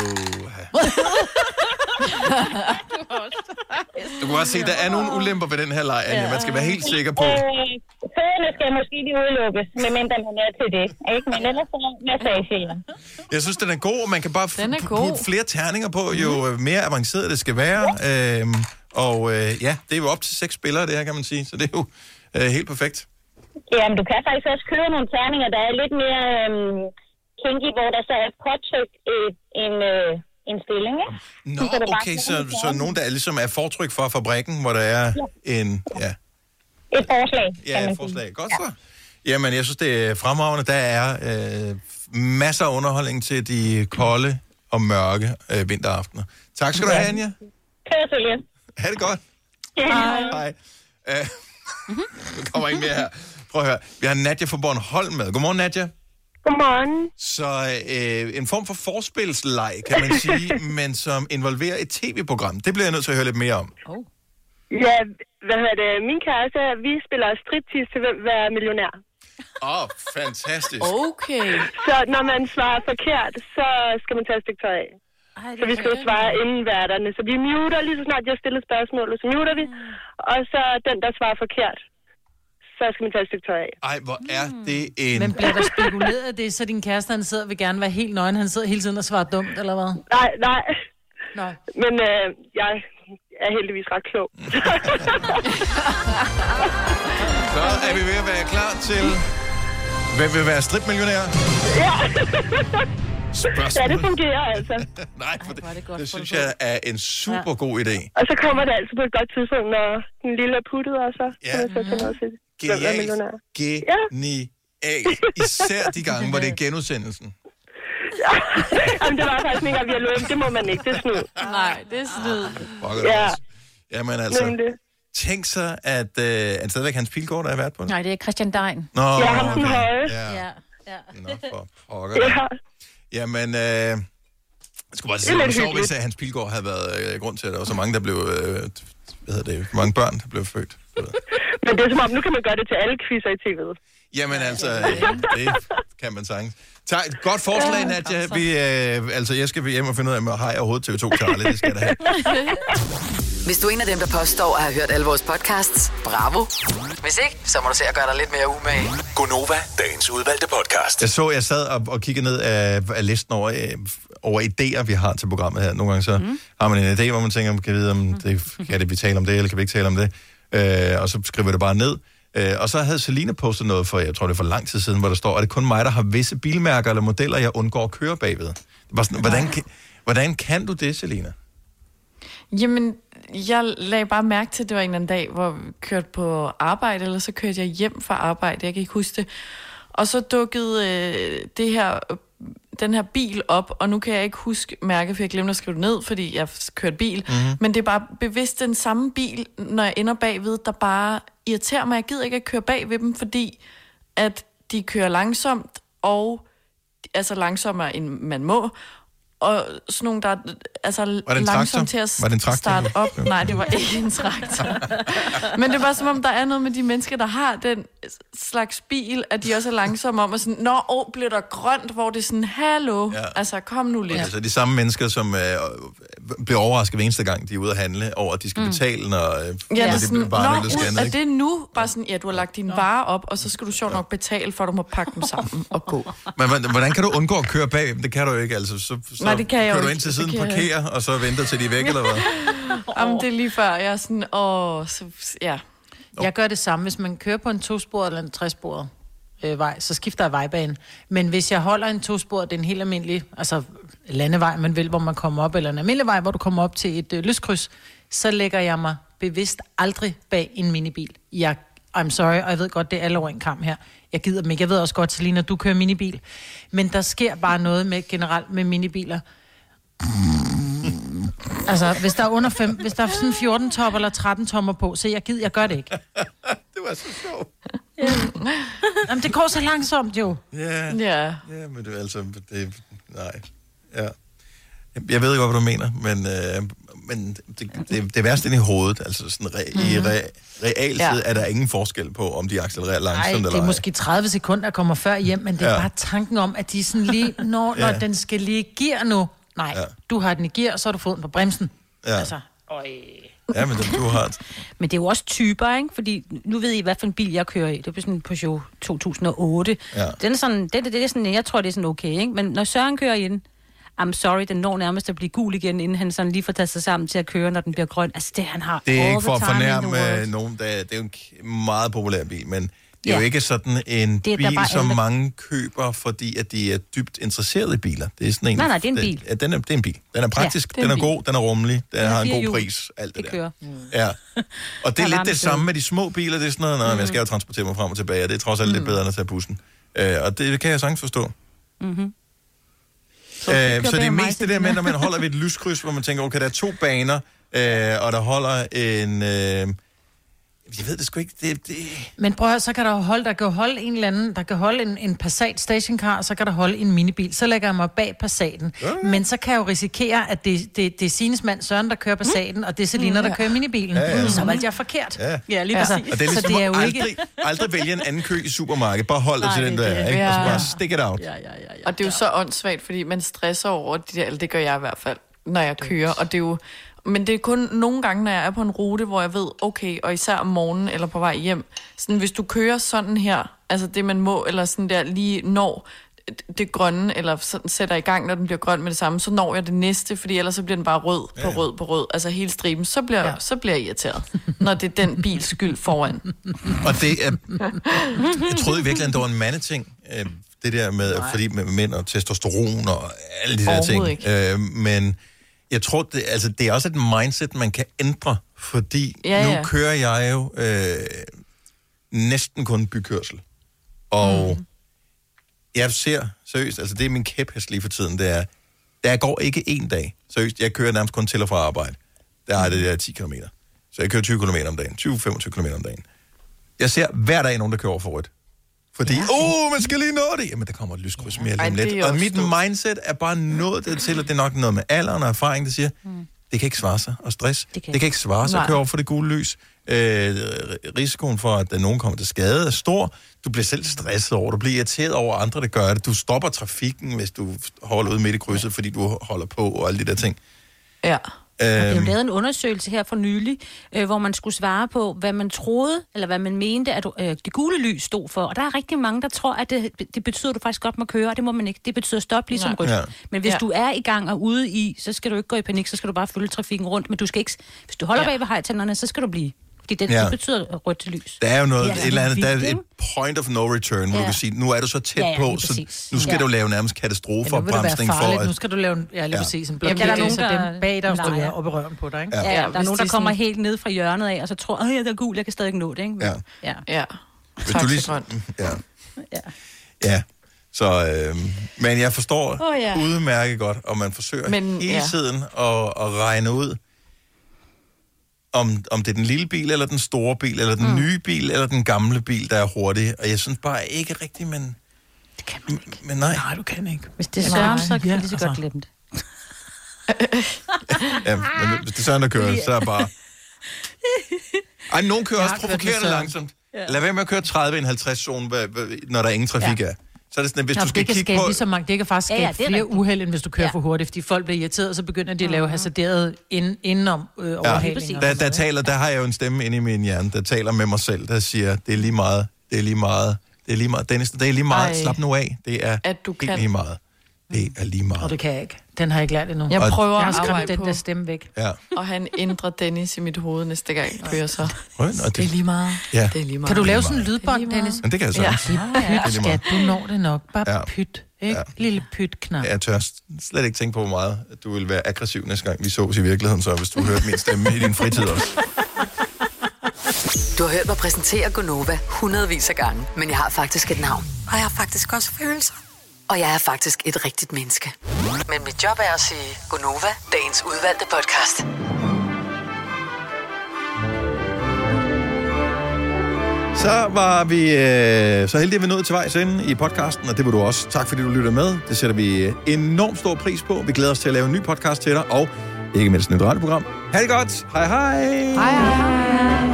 Du kan også se, der er nogle ulemper ved den her leg, Anja. Man skal være helt sikker på... Fødderne skal måske lige udelukkes, medmindre man er til det. Ikke? Men ellers så massage, ja. Jeg synes, den er god, og man kan bare putte flere terninger på, jo mere avanceret det skal være. Det er jo op til 6 spillere, det her, kan man sige. Så det er jo helt perfekt. Ja, men du kan faktisk også købe nogle terninger, der er lidt mere kinky, hvor der så er påtrykt en stilling, ikke? Nå, okay, så nogen, der ligesom er fortryk fra fabrikken, hvor der er en... Ja. Et forslag, ja, et forslag. Godt så. Jamen, jeg synes, det er fremragende. Der er masser af underholdning til de kolde og mørke vinteraftener. Tak skal du have, Anja. Selvfølgelig. Ha' det godt. Hej. Nu kommer ikke mere her. Prøv at høre. Vi har Nadja fra Bornholm med. Godmorgen, Nadja. Godmorgen. Så en form for forspilsleg, kan man sige, men som involverer et tv-program. Det bliver jeg nødt til at høre lidt mere om. Ja, min kæreste, vi spiller striptease til hvem vil være millionær. Fantastisk. Okay. Så når man svarer forkert, så skal man tage et stykke tøj af. Så vi skal jo svare inden værterne. Så vi muter lige så snart jeg stiller spørgsmålet, så muter vi. Og så den, der svarer forkert, så skal man tage et stykke tøj af. Ej, hvor er det en... Men bliver der spekuleret af det, så din kæreste, han sidder og vil gerne være helt nøgen, han sidder hele tiden og svarer dumt, eller hvad? Nej. Nå. Men jeg er heldigvis ret klog. Så er vi ved at være klar til... Hvem vil være stripmillionær? Ja. Spørgsmål. Ja, det fungerer altså. Nej, for det synes jeg er en super god idé. Og så kommer det altså på et godt tidspunkt, når den lille er puttet, og så kan man så tage noget til. Genialt. af, især de gange, hvor det er genudsendelsen. Ja. Jamen, det var faktisk ikke, at vi har lovet. Det må man ikke. Det er snyd. Nej, det er snyd. Ja. Jamen altså, tænk så, at stadigvæk Hans Pilgaard, der er vært på det. Nej, det er Christian Dein. Nå, ja, ham den høje. Ja. Nå, for pokker. Ja. Jamen, jeg skulle bare sige, det var hvis Hans Pilgaard havde været grund til, at der var så mange, der blev, mange børn, der blev født. Men det er som om, nu kan man gøre det til alle quizzer i tv'et. Jamen altså, det kan man sagtens. Godt forslag, Nadia. Jeg skal hjem og finde ud af, har jeg overhovedet TV2 Charlie? Det skal der have. Hvis du er en af dem, der påstår at have hørt alle vores podcasts, bravo. Hvis ikke, så må du se at gøre dig lidt mere umage. Gonova, dagens udvalgte podcast. Jeg sad og kiggede ned af listen over idéer, vi har til programmet her. Nogle gange så har man en idé, hvor man tænker, kan vide, om kan vi tale om det, eller kan vi ikke tale om det? Og så skriver det bare ned. Og så havde Selina postet noget for, jeg tror det er for lang tid siden, hvor der står, at det kun mig, der har visse bilmærker eller modeller, jeg undgår at køre bagved. Det var sådan, hvordan kan du det, Selina? Jamen, jeg lagde bare mærke til, at det var en eller anden dag, hvor vi kørte på arbejde, eller så kørte jeg hjem fra arbejde, jeg kan ikke huske det. Og så dukkede den her bil op, og nu kan jeg ikke huske mærke, for jeg glemte at skrive det ned, fordi jeg kørte bil. Mm-hmm. Men det er bare bevidst den samme bil, når jeg ender bagved, der bare irriterer mig. Jeg gider ikke at køre bag ved dem, fordi at de kører langsomt, og altså langsommere end man må, og sådan nogle, der er langsomt til at starte op. Nej, det var ikke en traktor. Men det var som om, der er noget med de mennesker, der har den slags bil, at de også er langsomme om, og sådan, bliver der grønt, hvor det er sådan, hallo, altså kom nu lidt. Altså de samme mennesker, som bliver overrasket hver eneste gang, de er ude at handle, over at de skal betale, når det er sådan, er det nu? Bare sådan, du har lagt dine varer op, og så skal du sjovt nok betale, for at du må pakke dem sammen og gå. Men hvordan kan du undgå at køre bag? Det kan du jo ikke, altså. Så nej, det kan jeg kører du ind til siden, parkerer, og så venter til de er væk, eller hvad? Jamen, det er lige før, jeg er sådan, Jeg gør det samme, hvis man kører på en 2-sporet eller en 3-sporet vej, så skifter jeg vejbane. Men hvis jeg holder en 2-sporet, det er en helt almindelig, altså landevej, man vil, hvor man kommer op, eller en almindelig vej, hvor du kommer op til et lyskryds, så lægger jeg mig bevidst aldrig bag en minibil. I'm sorry, og jeg ved godt, det er alle over en kamp her. Jeg gider dem ikke. Jeg ved også godt, Selina, du kører minibil. Men der sker bare noget med generelt med minibiler. Altså, hvis der er under 5, hvis der er sådan 14 tommer eller 13 tommer på, så jeg gør det ikke. Det var så sjovt. Jamen, det går så langsomt jo. Ja, men det er altså, nej. Ja. Jeg ved ikke, hvad du mener, men det værste ind i hovedet, altså sådan i realtid er der ingen forskel på, om de accelererer langsomt eller ej. Det er måske 30 sekunder, der kommer før hjem, men det er bare tanken om, at de sådan lige, når den skal lige gear nu. Nej, du har den i gear, så har du fået den på bremsen. Ja. Altså, ja, men du har... Men det er jo også typer, ikke? Fordi nu ved I, hvad for en bil jeg kører i. Det er sådan en Peugeot 2008. Ja. Den er sådan, det er sådan, jeg tror, det er sådan okay, ikke? Men når Søren kører i den, I'm sorry, den når nærmest at blive gul igen, inden han sådan lige får taget sig sammen til at køre, når den bliver grøn. Altså det, han har. Det er ikke for at fornærme nogen, det er jo en meget populær bil, men det er jo ikke sådan en bil, som mange køber, fordi at de er dybt interesserede i biler. Det er sådan en... Nej, det er en bil. Det er en bil. Den er praktisk, den er god, den er rummelig, den har en god pris, alt det der. Ja. Og det er lidt det samme med de små biler, det er sådan noget, jeg skal jo transportere mig frem og tilbage, og det er trods alt lidt bedre end at tage bussen. Og det kan jeg sagtens forstå. Så det er mest det der med, når man holder ved et lyskryds, hvor man tænker, okay, der er 2 baner, og der holder en... Jeg ved det sgu ikke. Men prøv at høre, så kan der kan holde en eller anden, der kan holde en Passat stationcar, og så kan der holde en minibil. Så lægger jeg mig bag Passaten. Men så kan jeg jo risikere, at det er Sines mand Søren, der kører Passaten, og det er Selina, der kører minibilen. Så valgte jeg forkert. Ja, lige præcis. Og det er ligesom, så det er jo aldrig vælge en anden kø i supermarkedet. Bare hold dig til den der, ikke? Og så bare stick it out. Ja. Og det er jo så åndssvagt, fordi man stresser over de der, eller det gør jeg i hvert fald, når jeg kører. Og det er jo... Men det er kun nogle gange, når jeg er på en rute, hvor jeg ved, okay, og især om morgenen eller på vej hjem, sådan hvis du kører sådan her, altså det man må, eller sådan der lige når det grønne, eller sådan sætter i gang, når den bliver grøn med det samme, så når jeg det næste, fordi ellers så bliver den bare rød på rød på rød, altså hele striben, så bliver jeg irriteret, når det er den bils skyld foran. Og det er, jeg troede virkelig, at det var en mandeting, det der med, fordi med mænd og testosteron og alle de der ting, men jeg tror, det er også et mindset, man kan ændre, fordi nu kører jeg jo næsten kun bykørsel. Og jeg ser seriøst, altså det er min kæphest lige for tiden, det er, der går ikke en dag. Seriøst, jeg kører nærmest kun til og fra arbejde. Der er det der 10 km. Så jeg kører 20 km om dagen. 20-25 km om dagen. Jeg ser hver dag nogen, der kører over for rødt. Fordi, man skal lige nå det. Jamen, der kommer et lyskryds mere lige om lidt. Og mit mindset er bare nået det til, at det er nok noget med alderen og erfaring, der siger, det kan ikke svare sig og stress. Det kan ikke svare sig at køre over for det gule lys. Risikoen for, at nogen kommer til skade, er stor. Du bliver selv stresset over, du bliver irriteret over andre, der gør det. Du stopper trafikken, hvis du holder ude midt i krydset, fordi du holder på og alle de der ting. Ja. Der er jo lavet en undersøgelse her for nylig, hvor man skulle svare på, hvad man troede, eller hvad man mente, at det gule lys stod for. Og der er rigtig mange, der tror, at det betyder, at du faktisk godt må køre, og det må man ikke. Det betyder stop ligesom rødt. Ja. Men hvis du er i gang og ude i, så skal du ikke gå i panik, så skal du bare følge trafikken rundt. Men du skal ikke, hvis du holder bag ved hejtænderne, så skal du blive. Fordi det betyder rødt lys. Der er jo noget, et eller andet, der er et point of no return, hvor du kan sige, nu er du så tæt på, så nu skal du lave nærmest katastroferbremsning for at... Nu skal du lave lige præcis en blokering, der er nogen, der bag dig står op i røven på dig, ikke? Ja, der er nogen, der kommer helt ned fra hjørnet af, og så tror, det er gul, jeg kan stadig nå det, ikke? Ja. Hvis du lige... Ja. Så, men jeg forstår udmærket godt, og man forsøger hele tiden at regne ud, om det er den lille bil, eller den store bil, eller den nye bil, eller den gamle bil, der er hurtig. Og jeg synes bare ikke rigtigt, men... Det kan man ikke. Men nej. Nej, du kan ikke. Hvis det er Søren, så kan det lige så godt glemme det. Men hvis det er Søren, der kører, så er bare... Ej, nogen kører også provokerende langsomt. Lad være med at køre 30 i en 50-zone, når der ingen trafik er. Så er det sådan, hvis du skal kigge på... Lige mange, det kan faktisk skabe flere uheld, end hvis du kører for hurtigt, fordi folk bliver irriteret, og så begynder de at lave hasarderet indenom overhalingen. Der har jeg jo en stemme inde i min hjerne, der taler med mig selv, der siger, det er lige meget, Dennis, det er lige meget, slap nu af, det er helt lige meget. Det er lige meget. Og det kan jeg ikke. Den har jeg ikke lært endnu. Jeg prøver at arbejde den der stemme væk. Ja. Og han ændrer Dennis i mit hoved næste gang, jeg kører så. Det er lige meget. Ja. Det er lige meget. Kan du lave sådan en lydbånd, Dennis? Men det kan jeg så. Pyt, skat, du når det nok. Bare pyt, ikke? Lille pyt-knap. Jeg tør slet ikke tænke på, hvor meget at du vil være aggressiv næste gang, vi sås i virkeligheden, så hvis du hørte min stemme i din fritid også. Du har hørt mig præsentere Gonova hundredvis af gange, men jeg har faktisk et navn. Og jeg har faktisk også følelser. Og jeg er faktisk et rigtigt menneske. Men mit job er at sige Gonova, dagens udvalgte podcast. Så var vi så heldige, at vi nåede til vejs ende i podcasten, og det vil du også. Tak fordi du lytter med. Det sætter vi enormt stor pris på. Vi glæder os til at lave en ny podcast til dig, og ikke mindst et nyt radioprogram. Ha' det godt. Hej hej. Hej hej.